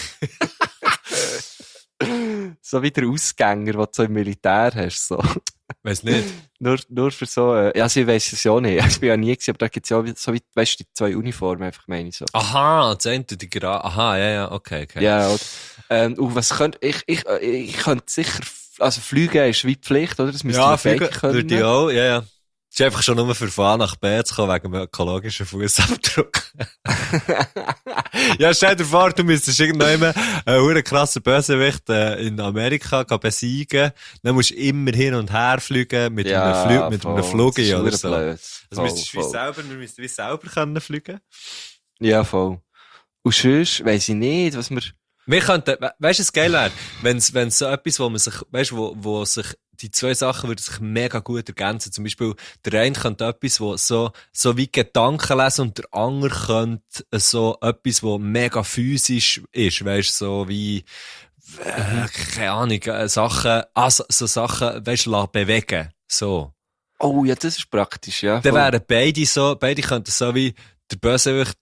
So wie der Ausgänger, den du so im Militär hast, so. Weiss nicht. Nur für so, also ich weiss es ja nicht. Ich bin ja nie gewesen, aber da gibt's ja auch so wie, weißt du, die zwei Uniformen, einfach meine ich so. Aha, das eine, die gerade. Aha, ja, okay. Ja, oder? Und was könnte, ich könnte sicher, also fliegen ist wie Pflicht, oder? Das müsste Ja, man beide fliegen können. würde ich auch, ja. Es ist einfach schon nur für von A nach B zu kommen, wegen dem ökologischen Fußabdruck. Ja, stell dir vor, du müsstest irgendwann einen krassen Bösewicht in Amerika besiegen. Dann musst du immer hin und her fliegen mit einem Flugzeug oder so. Blöd. Also müsstest wir müssten wie selber können fliegen. Ja, voll. Und sonst weiss ich nicht, was wir... Wir könnten, weißt du, was geil wäre? Wenn's so etwas, wo man sich, weißt du, wo sich, die zwei Sachen würden sich mega gut ergänzen. Zum Beispiel, der eine könnte etwas, wo so wie Gedanken lesen und der andere könnte so etwas, wo mega physisch ist. Weißt du, so wie, keine Ahnung, Sachen, so Sachen, weißt du, bewegen. So. Oh ja, das ist praktisch, ja. Dann voll. wären beide könnten so wie der Bösewicht.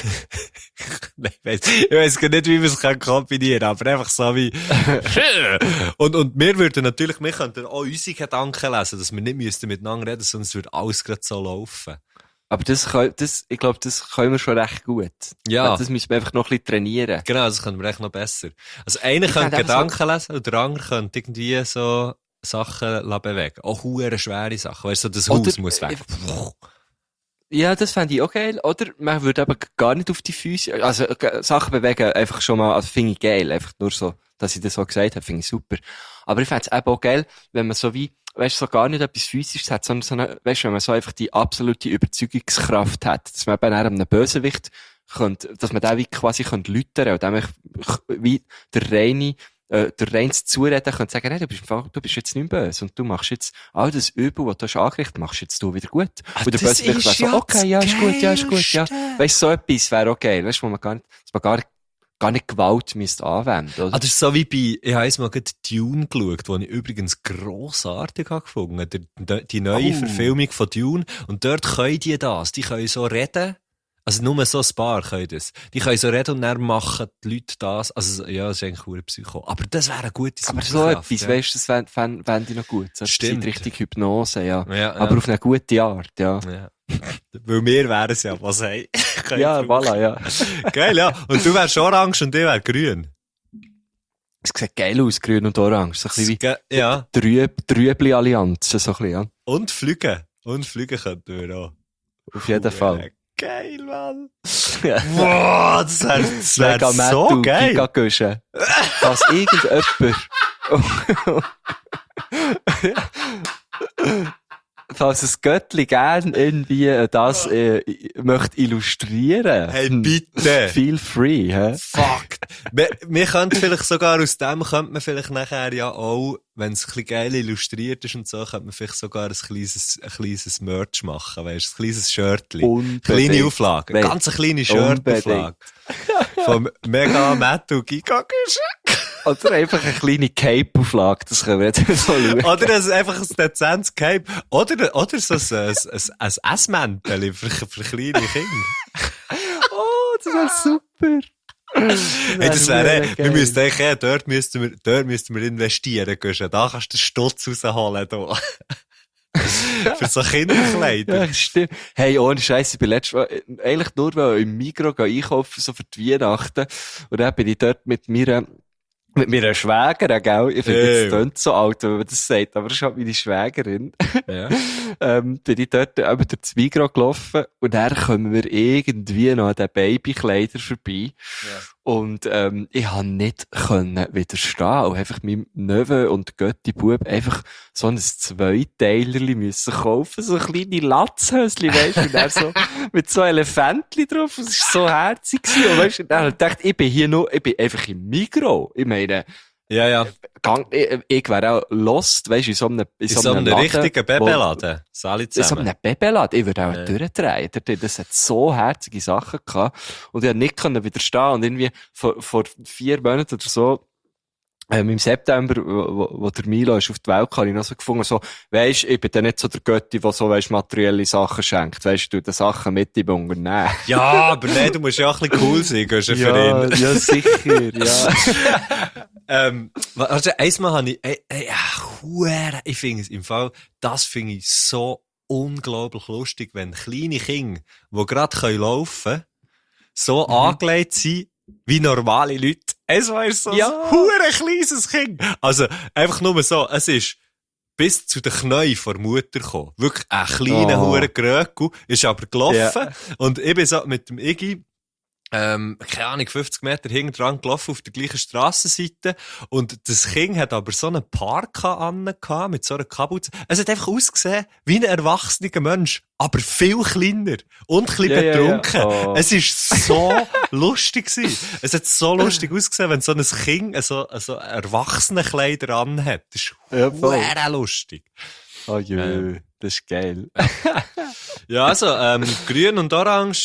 Nein, ich weiss gar nicht, wie man es kombinieren kann, aber einfach so wie, und wir könnten auch unsere Gedanken lesen, dass wir nicht miteinander reden, sondern es würde alles gerade so laufen. Aber ich glaube, das können wir schon recht gut. Ja. Das müssen wir einfach noch ein bisschen trainieren. Genau, das können wir echt noch besser. Also einer Ich könnte fände einfach Gedanken lesen und der andere könnte irgendwie so Sachen bewegen. Auch hure schwere Sachen. Weißt du, so das Haus muss weg. Ja, das fände ich auch geil. Oder man würde aber gar nicht auf die Füße, also Sachen bewegen, einfach schon mal, also finde ich geil. Einfach nur so, dass ich das so gesagt habe, finde ich super. Aber ich fände es eben auch geil, wenn man so wie, weißt du, so gar nicht etwas Physisches hat, sondern so eine, weißt du, wenn man so einfach die absolute Überzeugungskraft hat, dass man eben einem Bösewicht könnte, dass man den wie quasi könnte läutern und dem wie der reines Zureden könnte sagen, hey, du bist jetzt nicht mehr böse und du machst jetzt all das Übel, was du hast angerichtet, machst jetzt du wieder gut. Und der Bösewicht wäre so, okay, ja, ist gut, ja. Weißt du, so etwas wäre auch geil, weißt du, wo man dass man gar nicht Gewalt müsste anwenden, oder? Das ist so wie ich habe jetzt mal gerade Dune geschaut, die ich übrigens grossartig habe gefunden. Die neue Verfilmung von Dune. Und dort können die können so reden. Also nur so ein paar können das. Die können so reden und dann machen die Leute das. Also ja, das ist eigentlich ein Psycho. Aber das wäre eine gute Aber so Superkraft, etwas, ja. weißt du, das fände ich noch gut. So Stimmt. richtig Hypnose, ja. Ja, Aber auf eine gute Art, ja. ja. Weil wir wären es ja, was hey. Ja, voilà, ja. Geil, ja. Und du wärst orange und ich wäre grün. Es sieht geil aus, grün und orange. So ein bisschen wie Ja. Trübli-Allianz, so ein bisschen, ja. Und fliegen. Und fliegen könnten wir auch. Auf jeden Fall. Geil, Mann. Boah, das wär Mega so geil. Giga-Guschen. Falls irgendjemand... Falls ein Göttli gern irgendwie das möchte illustrieren. Hey, bitte. Feel free, hä? Fuck. Wir könnten vielleicht sogar aus dem, könnte man vielleicht nachher ja auch, wenn es ein bisschen geil illustriert ist und so, könnte man vielleicht sogar ein kleines Merch machen, weißt du, ein kleines Shirtli. Unbedingt. Kleine Auflage. Nein. Ganz eine kleine Shirt-Auflage. Vom Mega Metal Giga Oder einfach eine kleine Cape-Auflage, das können wir jetzt so schauen. Oder einfach ein dezentes Cape. Oder so ein Essmäntel für kleine Kinder. Oh, das wäre super. Hey, das wäre, wir müssten eigentlich, dort müssten wir investieren, Guschen. Da kannst du den Stutz rausholen, da. Für so Kinderkleider. Ja, stimmt. Hey, ohne Scheiß, ich bin letztes Mal, eigentlich nur im Migros einkaufen, so für die Weihnachten. Und dann bin ich dort mit meiner Schwägerin, gell? Ich finde, das klingt so alt, wenn man das sagt, aber das ist halt meine Schwägerin. Ja. Bin ich dort eben durch das Migros gelaufen und dann kommen wir irgendwie noch an den Babykleider vorbei. Ja. Und, ich habe nicht können widerstehen und einfach meinem Neven und Götti-Bub einfach so ein Zweiteilerli müssen kaufen, so kleine Latzhösli, weisst du, und dann so, mit so Elefantli drauf, das war so herzig gewesen. Und weisst du, dann habe ich gedacht, ich bin einfach im Migros. Ich meine, Ja. ich wäre auch lost, weisst du, in so einem Laden, richtigen Babeladen. Sali in so zusammen. einem Babeladen. Ich würde auch durchdrehen. Das hat so herzige Sachen gehabt. Und ich konnte nicht widerstehen. Und irgendwie vor 4 Monaten oder so, im September, wo der Milo ist auf die Welt kam, habe ich noch so gefunden, so, weisst, ich bin dann nicht so der Götti, der so, weisst, materielle Sachen schenkt. Weisst, du die Sachen mit in den Unternehmen. Ja, aber nein, du musst ja auch ein bisschen cool sein, gehst du für ihn. Ja, sicher, ja. Also, einmal habe ich finde es im Fall, das finde ich so unglaublich lustig, wenn kleine Kinder, die gerade laufen können, so angelegt sind, wie normale Leute. Es war so ein hure kleines Kind. Also, einfach nur so, es ist bis zu den Knien vor Mutter gekommen. Wirklich ein kleiner hure Gröckel, ist aber gelaufen. Yeah. Und ich bin so mit dem Iggy, keine Ahnung, 50 Meter hinten dran gelaufen auf der gleichen Strassenseite. Und das Kind hat aber so einen Parka angehabt, mit so einer Kapuze. Es hat einfach ausgesehen wie ein erwachsener Mensch, aber viel kleiner und ein bisschen betrunken. Ja. Oh. Es ist so lustig gewesen. Es hat so lustig ausgesehen, wenn so ein Kind so Erwachsenenkleider anhat. Das ist sehr lustig. Oh jö, das ist geil. Ja, also, grün und orange,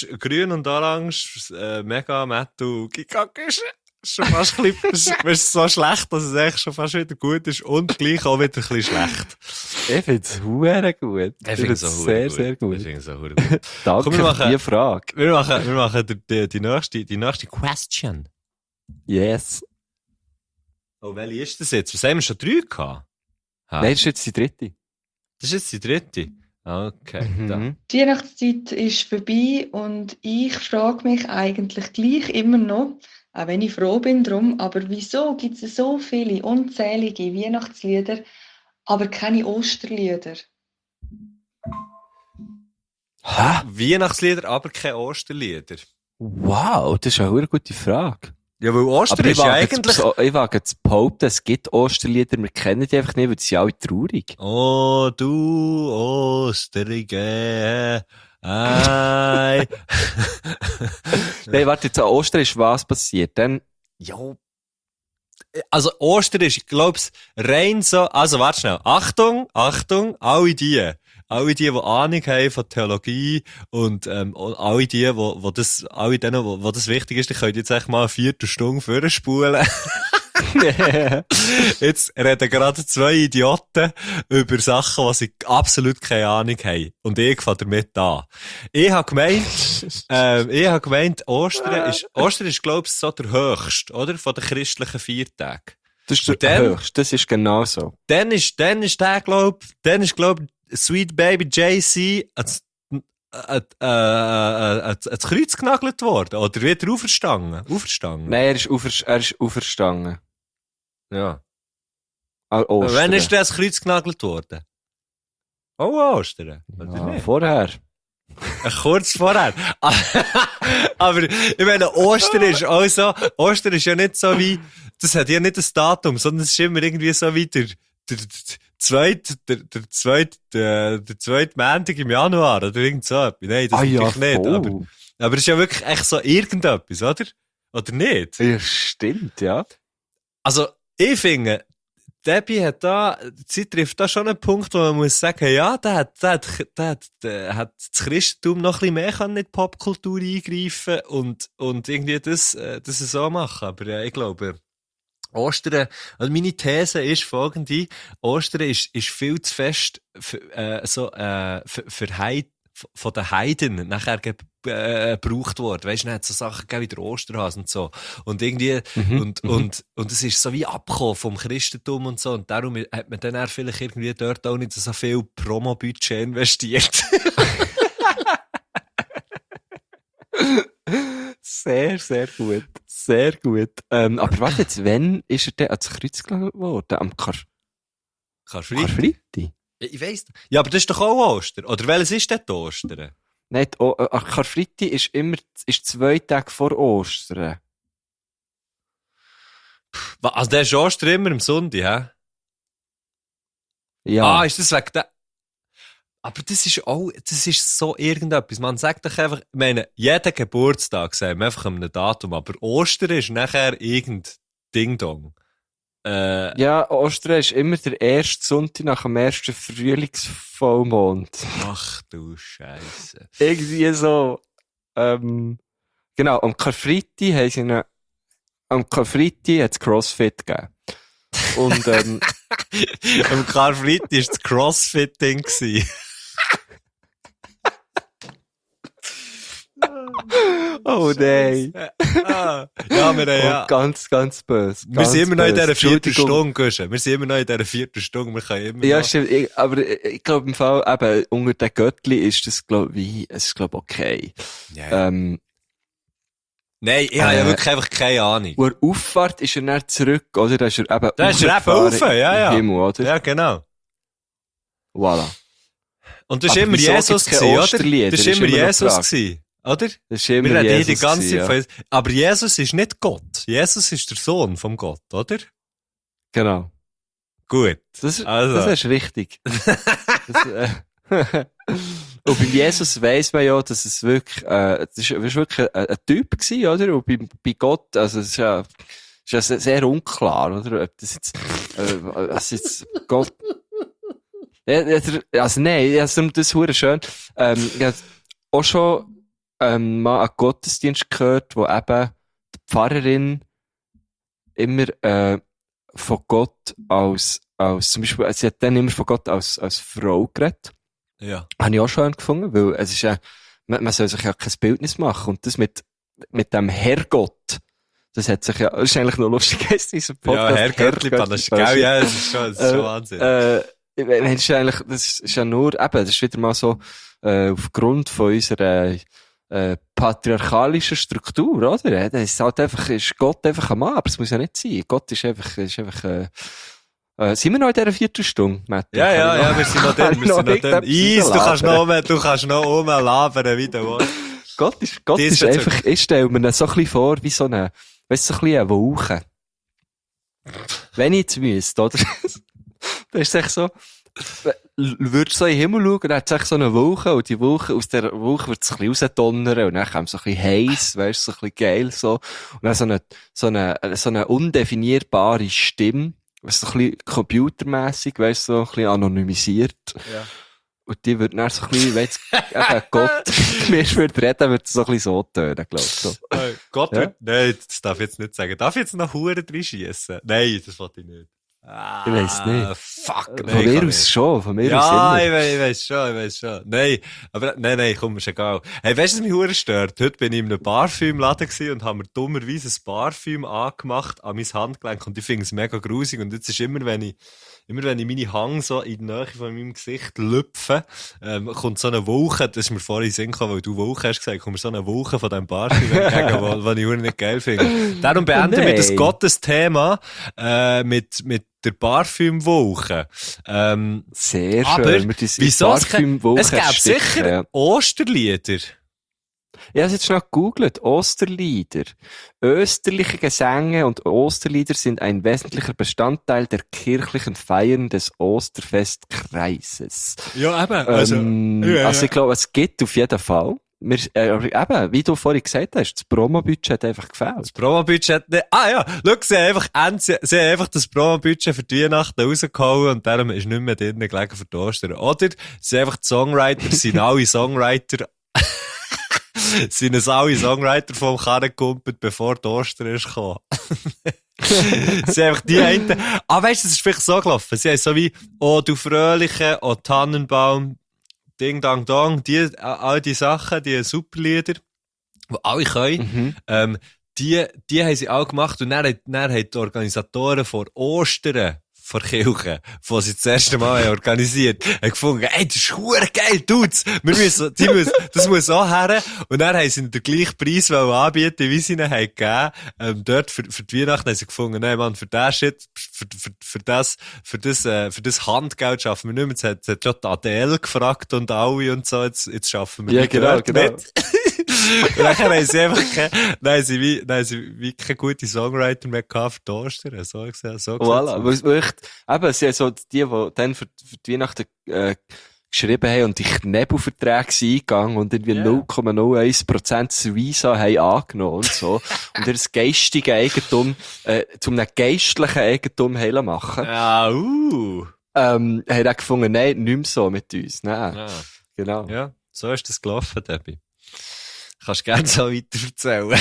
mega Metal, gigantisch. Schon fast ein bisschen, ist so schlecht, dass es echt schon fast wieder gut ist und gleich auch wieder ein bisschen schlecht. Ich finde es hure gut. Ich finde es sehr, sehr gut. Ich finde es auch gut. Danke für die Frage. Wir machen die nächste Question. Yes. Oh, welche ist das jetzt? Was haben wir schon 3 gehabt? Nein, das ist jetzt die 3. Das ist jetzt die 3. Okay. Die Weihnachtszeit ist vorbei und ich frage mich eigentlich gleich immer noch, auch wenn ich froh bin drum, aber wieso gibt es so viele unzählige Weihnachtslieder, aber keine Osterlieder? Hä? Weihnachtslieder, aber keine Osterlieder? Wow, das ist eine gute Frage. Ja, weil Ostern ist ja eigentlich... Ich wage zu behaupten, es gibt Osterlieder, wir kennen die einfach nicht, weil die sind alle traurig. Oh, du Osterige, ei. Nein, warte, jetzt an Ostern ist was passiert, dann... Ja. Also Ostern ist, ich glaub's, rein so... Also, warte schnell. Achtung, alle die Ahnung haben von Theologie und alle die, wo das wichtig ist, die können jetzt echt mal eine Viertelstunde vorspulen. Jetzt reden gerade 2 Idioten über Sachen, die sie absolut keine Ahnung haben. Und ich fange damit an. Ich habe gemeint, Ostern ist, glaub ich, so der höchste, oder? Von den christlichen Feiertagen. Das ist der höchste, das ist genau so. Dann ist glaub Sweet Baby JC ans Kreuz genagelt worden. Oder wieder auferstanden? Nein, er ist auferstanden. Ja. Ostern. Wann ist das Kreuz genagelt worden? Oh, Ostern. Ja, vorher. Kurz vorher. Aber, ich meine, Ostern ist ja nicht so wie, das hat ja nicht ein Datum, sondern es ist immer irgendwie so wie der zweite Montag im Januar, oder irgend so etwas. Nein, das wirklich nicht. Aber es ist ja wirklich echt so irgendetwas, oder? Oder nicht? Ja, stimmt, ja. Also, ich finde, sie trifft da schon einen Punkt, wo man muss sagen, ja, da hat das Christentum noch ein bisschen mehr in die Popkultur eingreifen und irgendwie das so machen. Aber ich glaube, Ostern, also meine These ist folgende: Ostern ist viel zu fest von den Heiden nachher gebraucht worden. Weisst du, dann hat es so Sachen gegeben wie der Osterhase und so. Und irgendwie, und es ist so wie abgekommen vom Christentum und so. Und darum hat man dann auch vielleicht irgendwie dort auch nicht so viel Promo-Budget investiert. Sehr, sehr gut. Sehr gut. Aber warte jetzt, wann ist er denn ans Kreuz gelegt worden? Am Karfreitag? Ich weiss. Ja, aber das ist doch auch Ostern. Oder welches ist denn Ostern? Nein, Karfreitag ist 2 Tage vor Ostern. Also der ist Ostern immer am Sonntag, hä? Ja. Ist das wegen der... Aber das ist so irgendetwas. Man sagt doch einfach, ich meine, jeden Geburtstag sagen wir einfach an einem Datum, aber Ostern ist nachher irgendein Ding-Dong. Ja, Ostern ist immer der erste Sonntag nach dem ersten Frühlingsvollmond. Ach du Scheisse. Irgendwie so. Genau, am Karfreitag hat es CrossFit gegeben. Und, am Karfreitag war das Crossfitting. Oh nein. Ja, wir haben ja. Ganz, ganz böse. Wir sind immer noch in dieser 4. Stunde, Guschen. Wir sind immer noch in dieser 4. Stunde. Wir können immer ja, noch... stimmt. Aber ich glaube im Fall, eben, unter den Göttli ist das, glaube ich, okay. Yeah. Nein, ich habe ja wirklich einfach keine Ahnung. Wo er auffahrt, ist er dann zurück, oder? Da ist er eben rauf, ja. Himmel, oder? Ja, genau. Voilà. Und das war immer Jesus gewesen, oder? Das war immer Jesus gewesen, oder? Das ist immer wir Jesus die ganze Zeit gewesen, von... Aber Jesus ist nicht Gott. Jesus ist der Sohn vom Gott, oder? Genau. Gut. Das ist richtig. Und bei Jesus weiss man ja, dass es wirklich, das ist wirklich ein Typ gewesen, oder? Und bei Gott, also, es ist ja sehr unklar, oder? Ob das jetzt, Gott, also nein, also das ist hure schön. Ich habe auch schon, mal einen Gottesdienst gehört, wo eben die Pfarrerin immer, von Gott als zum Beispiel, sie hat dann immer von Gott als Frau geredet. Ja. Habe ich auch schon gefunden, weil es ist ja, man soll sich ja kein Bildnis machen. Und das mit dem Herrgott, das hat sich ja, das ist eigentlich noch lustig, in diesem Podcast. Ja, Herrgöttli, das ist geil, ja, das ist schon Wahnsinn. Das ist ja nur, eben, das ist wieder mal so, aufgrund von unserer, patriarchalischen Struktur, oder? Das ist halt einfach, ist Gott einfach ein Mann, aber es muss ja nicht sein. Gott ist einfach, sind wir noch in dieser 4. Stunde, Matt? Ja, wir sind noch drin, du kannst noch rumlabern, wie du willst. Gott ist einfach, ich stelle mir so ein bisschen vor, wie so eine, weißt du, so ein bisschen eine Wolke. Wenn ich jetzt müsste, oder? Da ist es echt so, würdest du so in den Himmel schauen, dann hat es echt so eine Wolke, und die Wolke, aus der Wolke wird es ein bisschen rausdonnern, und dann kommt so ein bisschen heiß, weißt du, so ein bisschen geil, so. Und dann so eine undefinierbare Stimme, was so ein bisschen computermässig, weißt du, so ein bisschen anonymisiert. Ja. Und die wird dann so ein bisschen, wenn Gott mir würde reden, wird es so ein bisschen so tönen, glaube ich. So. Gott wird, nein, das darf ich jetzt nicht sagen. Darf ich jetzt noch Huren reinschiessen? Nein, das wollte ich nicht. Ich weiss nicht. Fuck. Von mir aus schon, von mir aus immer. Ja, ich weiss schon. Nein, komm, ist egal. Hey, weißt du, was mich Huren stört? Heute bin ich in einem Parfümmladen gewesen und habe mir dummerweise ein Parfüm angemacht an mein Handgelenk, und ich finde es mega grusig, und jetzt ist immer wenn ich meine Hang so in die Nähe von meinem Gesicht lüpfe, kommt so eine Wolke, das ist mir vorhin in den Sinn gekommen, weil du Wolke hast gesagt, kommt mir so eine Wolke von diesem Parfüm entgegen, was ich nicht geil finde. Darum beenden wir das Gottesthema mit der Parfümwolke. Sehr schön. Aber wieso? Es gäbe sicher Osterlieder. Ich habe es jetzt schon gegoogelt. Osterlieder. Österliche Gesänge und Osterlieder sind ein wesentlicher Bestandteil der kirchlichen Feiern des Osterfestkreises. Ja, eben. Also ich glaube, es gibt auf jeden Fall. Aber eben, wie du vorhin gesagt hast, das Promo-Budget hat einfach gefällt. Das Promo-Budget, schau, sie haben einfach das Promo-Budget für die Weihnachten rausgehauen, und darum ist nicht mehr drinnen gelegen für die Ostern. Oder sie einfach die Songwriter, sind alle Songwriter, sind es alle Songwriter vom Karren gekumpelt, bevor die Ostern ist gekommen. Sie haben einfach die einen, weißt du, es ist vielleicht so gelaufen. Sie haben so wie, oh, du Fröhliche, oh, Tannenbaum, Ding, Dang, Dong, all die Sachen, die Superlieder, die alle können, die haben sie auch gemacht und dann haben die Organisatoren vor Ostern vor Kirche, wo sie das erste Mal haben organisiert, haben gefunden, ey, das ist verdammt geil, tut's! Das muss auch her. Und dann haben sie den gleichen Preis anbieten, wie sie ihn haben gegeben. Dort für die Weihnachten haben sie gefunden, nein, Mann, für das Shit, für das Handgeld schaffen wir nicht mehr. Jetzt hat schon die Adele gefragt und alle und so, jetzt schaffen wir genau. mit. Und dann haben sie einfach dann haben sie wie keine guten Songwriter mehr gehabt für die Ostern. So gesagt. Voilà. Eben, sie haben so die dann für die Weihnachten, geschrieben haben und die Knebelverträge sind eingegangen und irgendwie 0,01% Visa haben angenommen und so. Und ihr geistige Eigentum, zu einem geistlichen Eigentum haben machen. Ja, haben dann gefunden, nein, nicht mehr so mit uns. Nein. Ja. Genau. Ja, so ist das gelaufen, Debbie. Kannst gerne so weiter erzählen.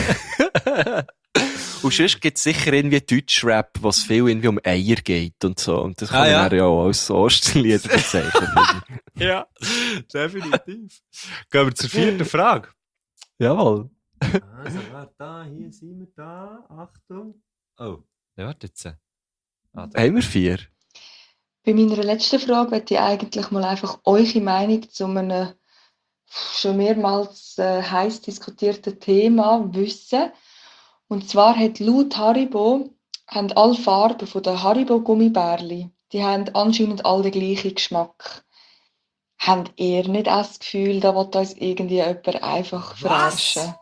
Und sonst gibt es sicher irgendwie Deutschrap, was viel irgendwie um Eier geht und so. Und das kann man ja auch als Osterlieder bezeichnen. Ja, definitiv. Gehen wir zur 4. Frage. Jawohl. Also, hier sind wir da. Achtung. Oh, ja, warte jetzt. Haben wir 4? Bei meiner letzten Frage möchte ich eigentlich mal einfach eure Meinung zu einem schon mehrmals heiß diskutierten Thema wissen. Und zwar hat laut Haribo haben alle Farben von den Haribo-Gummibärli, die haben anscheinend alle den gleichen Geschmack. Habt ihr nicht das Gefühl, da will uns irgendwie jemand einfach verarschen?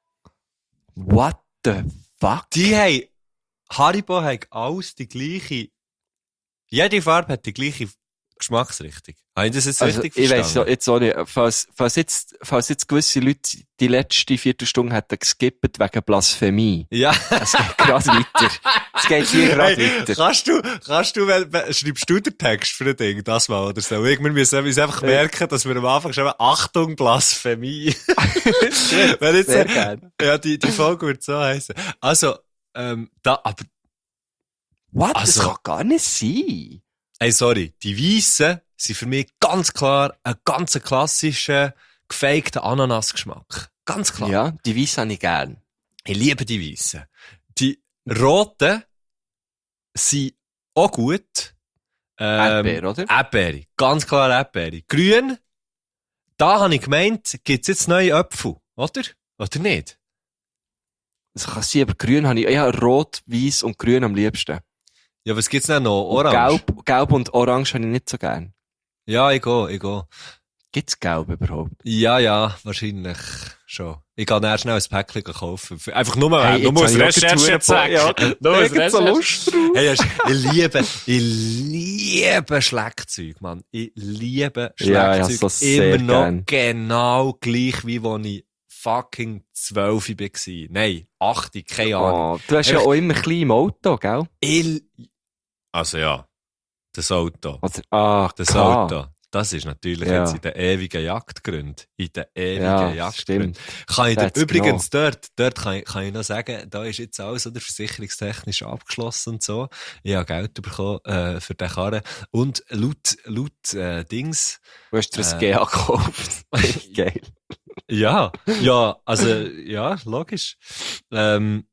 What the fuck? Haribo hat alles die gleiche. Jede Farbe hat die gleiche Geschmacksrichtung. Habe ich das jetzt richtig verstanden? Ich weiss jetzt auch nicht. Falls jetzt gewisse Leute die letzte Viertelstunde hätten geskippt wegen Blasphemie. Ja. Es geht gerade weiter. Es geht hier gerade weiter. Kannst du, schreibst du den Text für ein Ding, das mal oder so? Wir müssen einfach merken, dass wir am Anfang schreiben, Achtung, Blasphemie. Wenn jetzt, sehr gerne. Ja, die Folge wird so heißen. Also, aber. What? Also, das kann gar nicht sein. Ey, sorry, die Weissen sind für mich ganz klar ein ganz klassischer, gefakter Ananasgeschmack. Ganz klar. Ja, die Weissen habe ich gern. Ich liebe die Weissen. Die Roten sind auch gut. Erdbeere, oder? Erdbeere. Ganz klar Erdbeere. Grün, da habe ich gemeint, gibt's jetzt neue Äpfel, oder? Oder nicht? Das kann sein, aber grün habe ich, ja, rot, weiß und grün am liebsten. Ja, was gibt's denn noch? Orange? Gelb und orange habe ich nicht so gern. Ja, ich gehe. Gibt's Gelb überhaupt? Ja, wahrscheinlich schon. Ich kann dann schnell ein Päckchen kaufen. Einfach nur mal, Hey, nur als Recherche-Zweck. Ja, nur als so Lust drauf. Hey, ich liebe Schlagzeug, Mann. Ich liebe Ja, Schlagzeug. so sehr immer noch gern. genau gleich, wie wo ich fucking 12 war. Nein, 8, keine Ahnung. Oh, du hast ja auch immer ein bisschen im Auto, gell? Also ja, das Auto. Oder, Das klar. Auto. Das ist natürlich Ja. jetzt in den ewigen Jagdgründen. In den ewigen Ja, Jagdgründen. stimmt. Kann ich dir That's übrigens dort kann ich noch sagen, da ist jetzt alles oder versicherungstechnisch abgeschlossen und so. Ich habe Geld bekommen, für den Karren. Und laut Dings. Du hast dir ein GA gekauft. Geil. Ja, also, ja, logisch. Nein,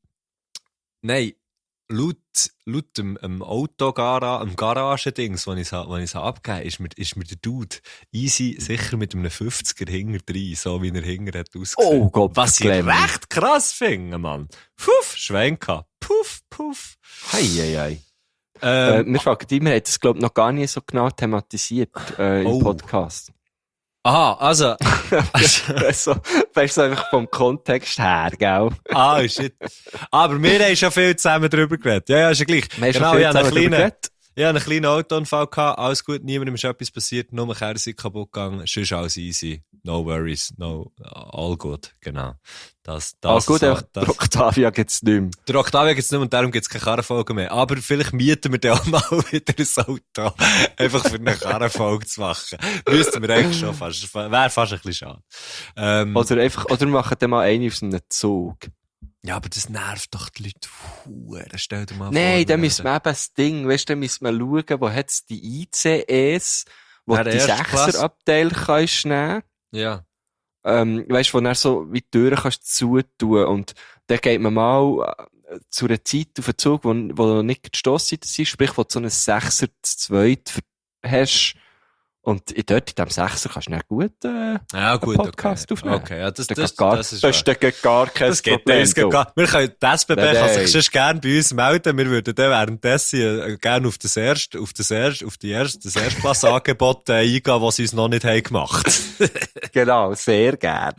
laut dem Garagendings, wenn ich es abgegeben ist mir der Dude easy sicher mit einem 50er hinter drin, so wie er hinter hat ausgesehen. Oh Gott, was ich Clemens. recht krass finde, Mann. Puff, Schwein gehabt. Puff. Hei. Wir fragen dich, wir haben das, glaube ich, noch gar nicht so genau thematisiert im Podcast. Aha, also. Also, weißt du, einfach vom Kontext her, gell? Shit. Aber wir haben schon viel zusammen drüber geredet. Ja, ist ja gleich. Wir haben Genau, schon viel ich habe zusammen drüber geredet. einen kleinen Autounfall gehabt. Alles gut, niemandem ist etwas passiert. Nur mein Kerl ist kaputt gegangen. Sonst alles easy. No worries. All good. Genau. Das Alles gut, so, einfach der Octavia gibt's nicht mehr. Der Octavia gibt's nicht mehr und darum gibt's keine Karrenfolge mehr. Aber vielleicht mieten wir dann auch mal wieder ein Auto. Einfach für eine Karrenfolge zu machen. Müssten wir eigentlich schon fast. Wäre fast ein bisschen schade. Oder machen dann mal eine auf so einem Zug. Ja, aber das nervt doch die Leute. Stell dir mal vor. Nein, dann müssen wir eben das Ding, weißt du, dann müssen wir schauen, wo hat's die ICEs wo du die 6er-Abteil kannst nehmen. Ja. Weißt du, wo du dann so wie die Türen kannst zutun. Und dann geht man mal zu einer Zeit auf den Zug, wo nicht die Stosszeit ist, sprich, wo du so einen 6er zu zweit hast. Und dort in diesem 6er kannst du dann gut, Podcast aufnehmen. Okay, ja, das ist gar kein das geht Problem. uns gar. Wir können, die SBB kann sich sonst gerne bei uns melden. Wir würden dann währenddessen gerne auf das Erstklasse-Angebot eingehen, was sie uns noch nicht haben gemacht. Genau, sehr gerne.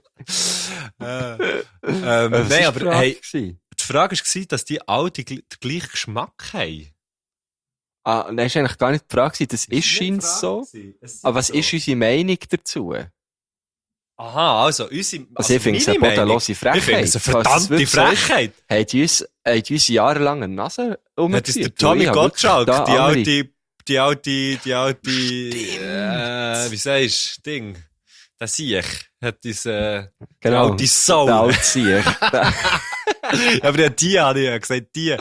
Nein, aber hey, die Frage war, dass die alle den gleichen Geschmack haben. Nein, das war eigentlich gar nicht die Frage. Das ist scheinbar so. Aber was ist unsere Meinung dazu? Aha, also unsere... Also ich finde es eine bodenlose Frechheit. Ich finde es eine verdammte Frechheit. Hat uns jahrelang eine Nase umgeführt? Hat uns der Tommy Gottschalk, die alte, wie sagst du, Ding, der Siech, hat uns, die alte Sau. Der alte Siech. Aber die habe ich ja gesagt, die.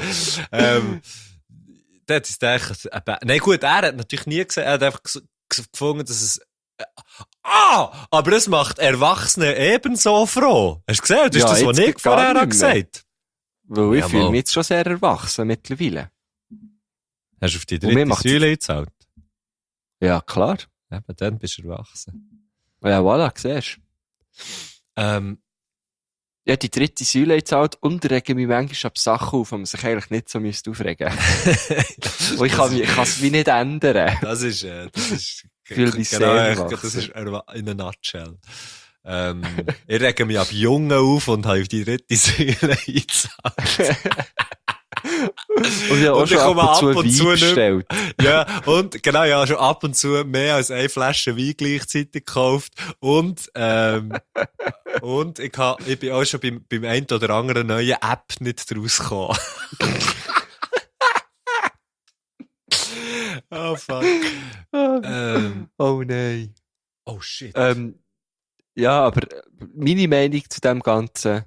Der hat uns gedacht, nein gut, er hat natürlich nie gesehen, er hat einfach gefunden, dass es, aber es macht Erwachsene ebenso froh. Hast du gesehen? Das ist das, was ich vorher gesagt habe. Weil ich fühle mich jetzt schon sehr erwachsen mittlerweile. Hast du auf die dritte Säule gezahlt? Ja, klar. Eben, dann bist du erwachsen. Ja, voilà, siehst du. Ja, die dritte Säule gezahlt und regen mich manchmal ab Sachen auf, die man sich eigentlich nicht so aufregen müsste. Und ich kann es wie nicht ändern. Das ist genau, das ist in a nutshell. Ich rege mich ab Jungen auf und habe auf die dritte Säule gezahlt. Und ja auch schon ab und zu bestellt. Ja, und genau, ja, schon ab und zu mehr als eine Flasche Wein gleichzeitig gekauft. Und ich bin auch schon beim einen oder anderen neuen App nicht draus gekommen. Oh fuck. Oh nein. Oh shit. Ja, aber meine Meinung zu dem Ganzen,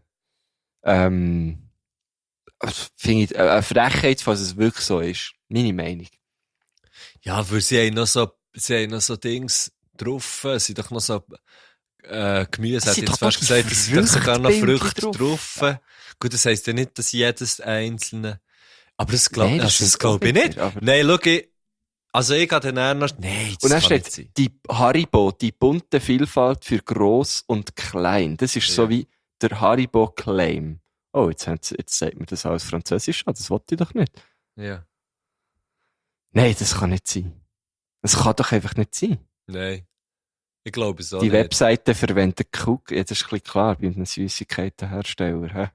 finde ich eine Frechheit, was es wirklich so ist. Meine Meinung. Ja, weil sie haben noch so Dings drauf, es sind doch noch so Gemüse, hat jetzt fast gesagt, es sind doch sogar noch Früchte drauf. Gut, das heisst ja nicht, dass jedes einzelne, aber das glaube ich nicht. Nein, schau, ich gehe dann noch, nein, das und dann kann steht nicht sein. Die Haribo, die bunte Vielfalt für gross und klein. Das ist so wie der Haribo-Claim. Oh, jetzt sagt mir das alles Französisch an, das wollte ich doch nicht. Ja. Nein, das kann nicht sein. Das kann doch einfach nicht sein. Nein. Ich glaube es auch die nicht. Webseite verwendet Cook, ja, das ist ein bisschen klar, bei einem Süßigkeitenhersteller.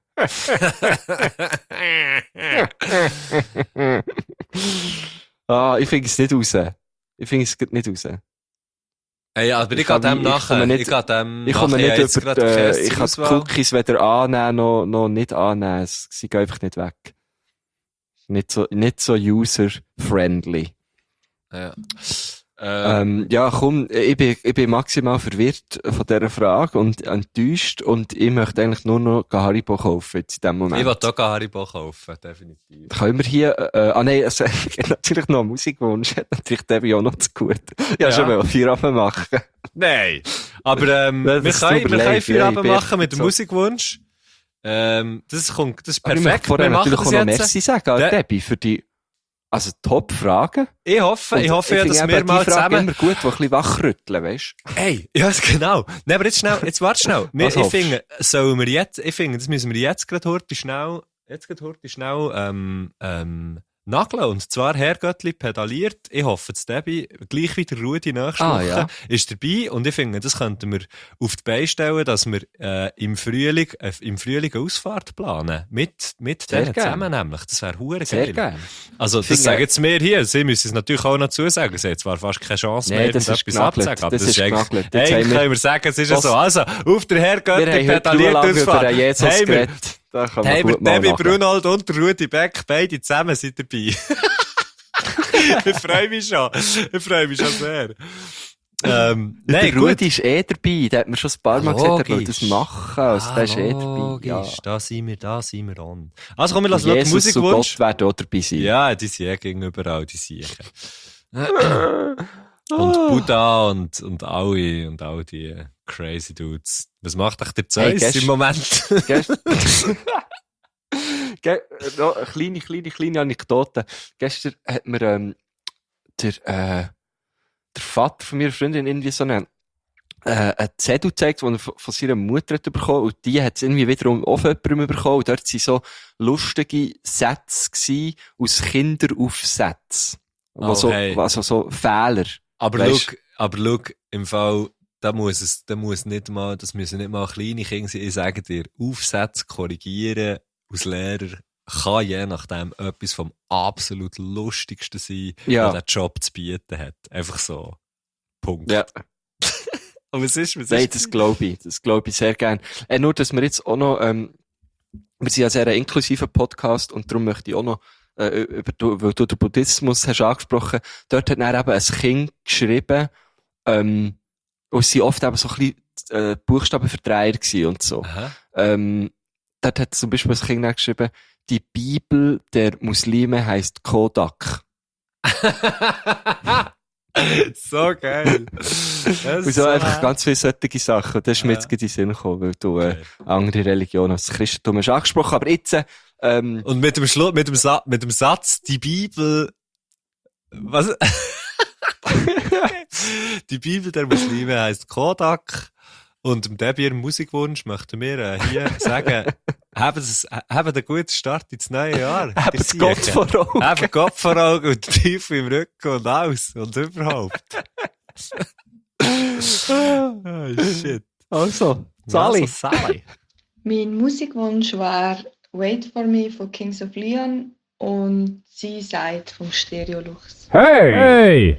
Ich finde es nicht raus. Ich finde es nicht raus. Hey, aber ich gehe dem nachher. Ich komme nicht über ich kann die Cookies weder annehmen noch nicht annehmen. Sie gehen einfach nicht weg. Nicht so user-friendly. Ja. Ja, komm, ich bin maximal verwirrt von dieser Frage und enttäuscht und ich möchte eigentlich nur noch Haribo kaufen jetzt in dem Moment. Ich will auch Haribo kaufen, definitiv. Können wir hier, nein, also, natürlich noch einen Musikwunsch, hat natürlich Debbie auch noch zu gut. Ja, schon mal Feierabend machen. Nein, aber wir können Feierabend machen mit dem Musikwunsch. Das ist perfekt. Ich möchte vorher natürlich auch noch Merci sagen an Debbie für die Top-Fragen. Ich hoffe ja, dass wir mal zusammen... immer gut, die ein bisschen wachrütteln, weisst du? Hey, ja, genau. Nein, aber jetzt warte schnell. Ich finde, das müssen wir jetzt gerade heute schnell nageln. Und zwar, Herr Göttli pedaliert. Ich hoffe, dass Debbie gleich wie der Rudi nächste Woche ist dabei. Und ich finde, das könnten wir auf die Beine stellen, dass wir im Frühling eine Ausfahrt planen. Mit denen zusammen nämlich. Das wäre verdammt geil. Sehr geil. Also, das sagen jetzt wir hier. Sie müssen es natürlich auch noch zusagen. Sie haben zwar fast keine Chance mehr, das ist abzusagen. Aber das ist eigentlich können wir sagen, es ist ja so. Also, auf der Herr Göttli pedaliert Ausfahrt. Hey, Debbie Brunald und Rudi Beck, beide zusammen sind dabei. Ich freue mich schon sehr. Der Rudi ist dabei, der hat mir schon ein paar Mal gesagt, er will das machen, also der ist dabei. Ja. Da sind wir on. Also komm, wir lassen noch den Musikwunsch. Und Gott werden auch dabei sein. Ja, die sind gegenüber all, die Siechen. Und Buddha und all die crazy Dudes. Was macht euch der Zeus im Moment? Noch eine kleine Anekdote. Gestern hat mir der Vater von meiner Freundin irgendwie so einen Zettel gezeigt, den er von seiner Mutter hat bekommen, und die hat es irgendwie wiederum auch von jemandem bekommen, und dort waren so lustige Sätze aus Kinderaufsätzen. Okay. Also so Fehler. Aber schau, im Fall, das müssen nicht mal kleine Kinder sein. Ich sage dir, Aufsätze korrigieren als Lehrer kann je nachdem etwas vom absolut Lustigsten sein, was der Job zu bieten hat. Einfach so. Punkt. Ja. Aber was ist? Nein, das glaube ich sehr gerne. Nur, dass wir jetzt auch noch, wir sind ja sehr ein inklusiver Podcast, und darum möchte ich auch noch, weil du den Buddhismus hast angesprochen, dort hat dann eben ein Kind geschrieben, und es waren oft eben so ein bisschen Buchstabenverdreher gewesen und so. Dort hat zum Beispiel ein Kind geschrieben, die Bibel der Muslime heisst Kodak. So geil. Und so einfach ganz viele solche Sachen. Und das ist mir jetzt in den Sinn gekommen, weil du andere Religionen als das Christentum hast angesprochen. Aber jetzt... Und mit dem Schluss, mit dem Satz, die Bibel... Was? Die Bibel der Muslime heisst Kodak. Und dem Debbie ihrem Musikwunsch möchten wir hier sagen, haben einen guten Start ins neue Jahr. Habt Gott vor Augen. Haben Gott vor Augen und tief im Rücken und alles und überhaupt. Oh, shit. Also, Sally. Mein Musikwunsch wäre Wait for Me von Kings of Leon und Sie seid vom Stereolux. Hey!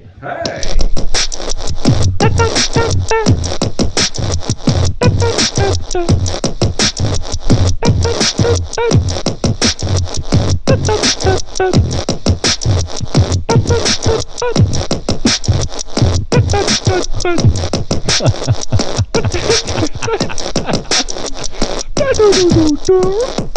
Hey!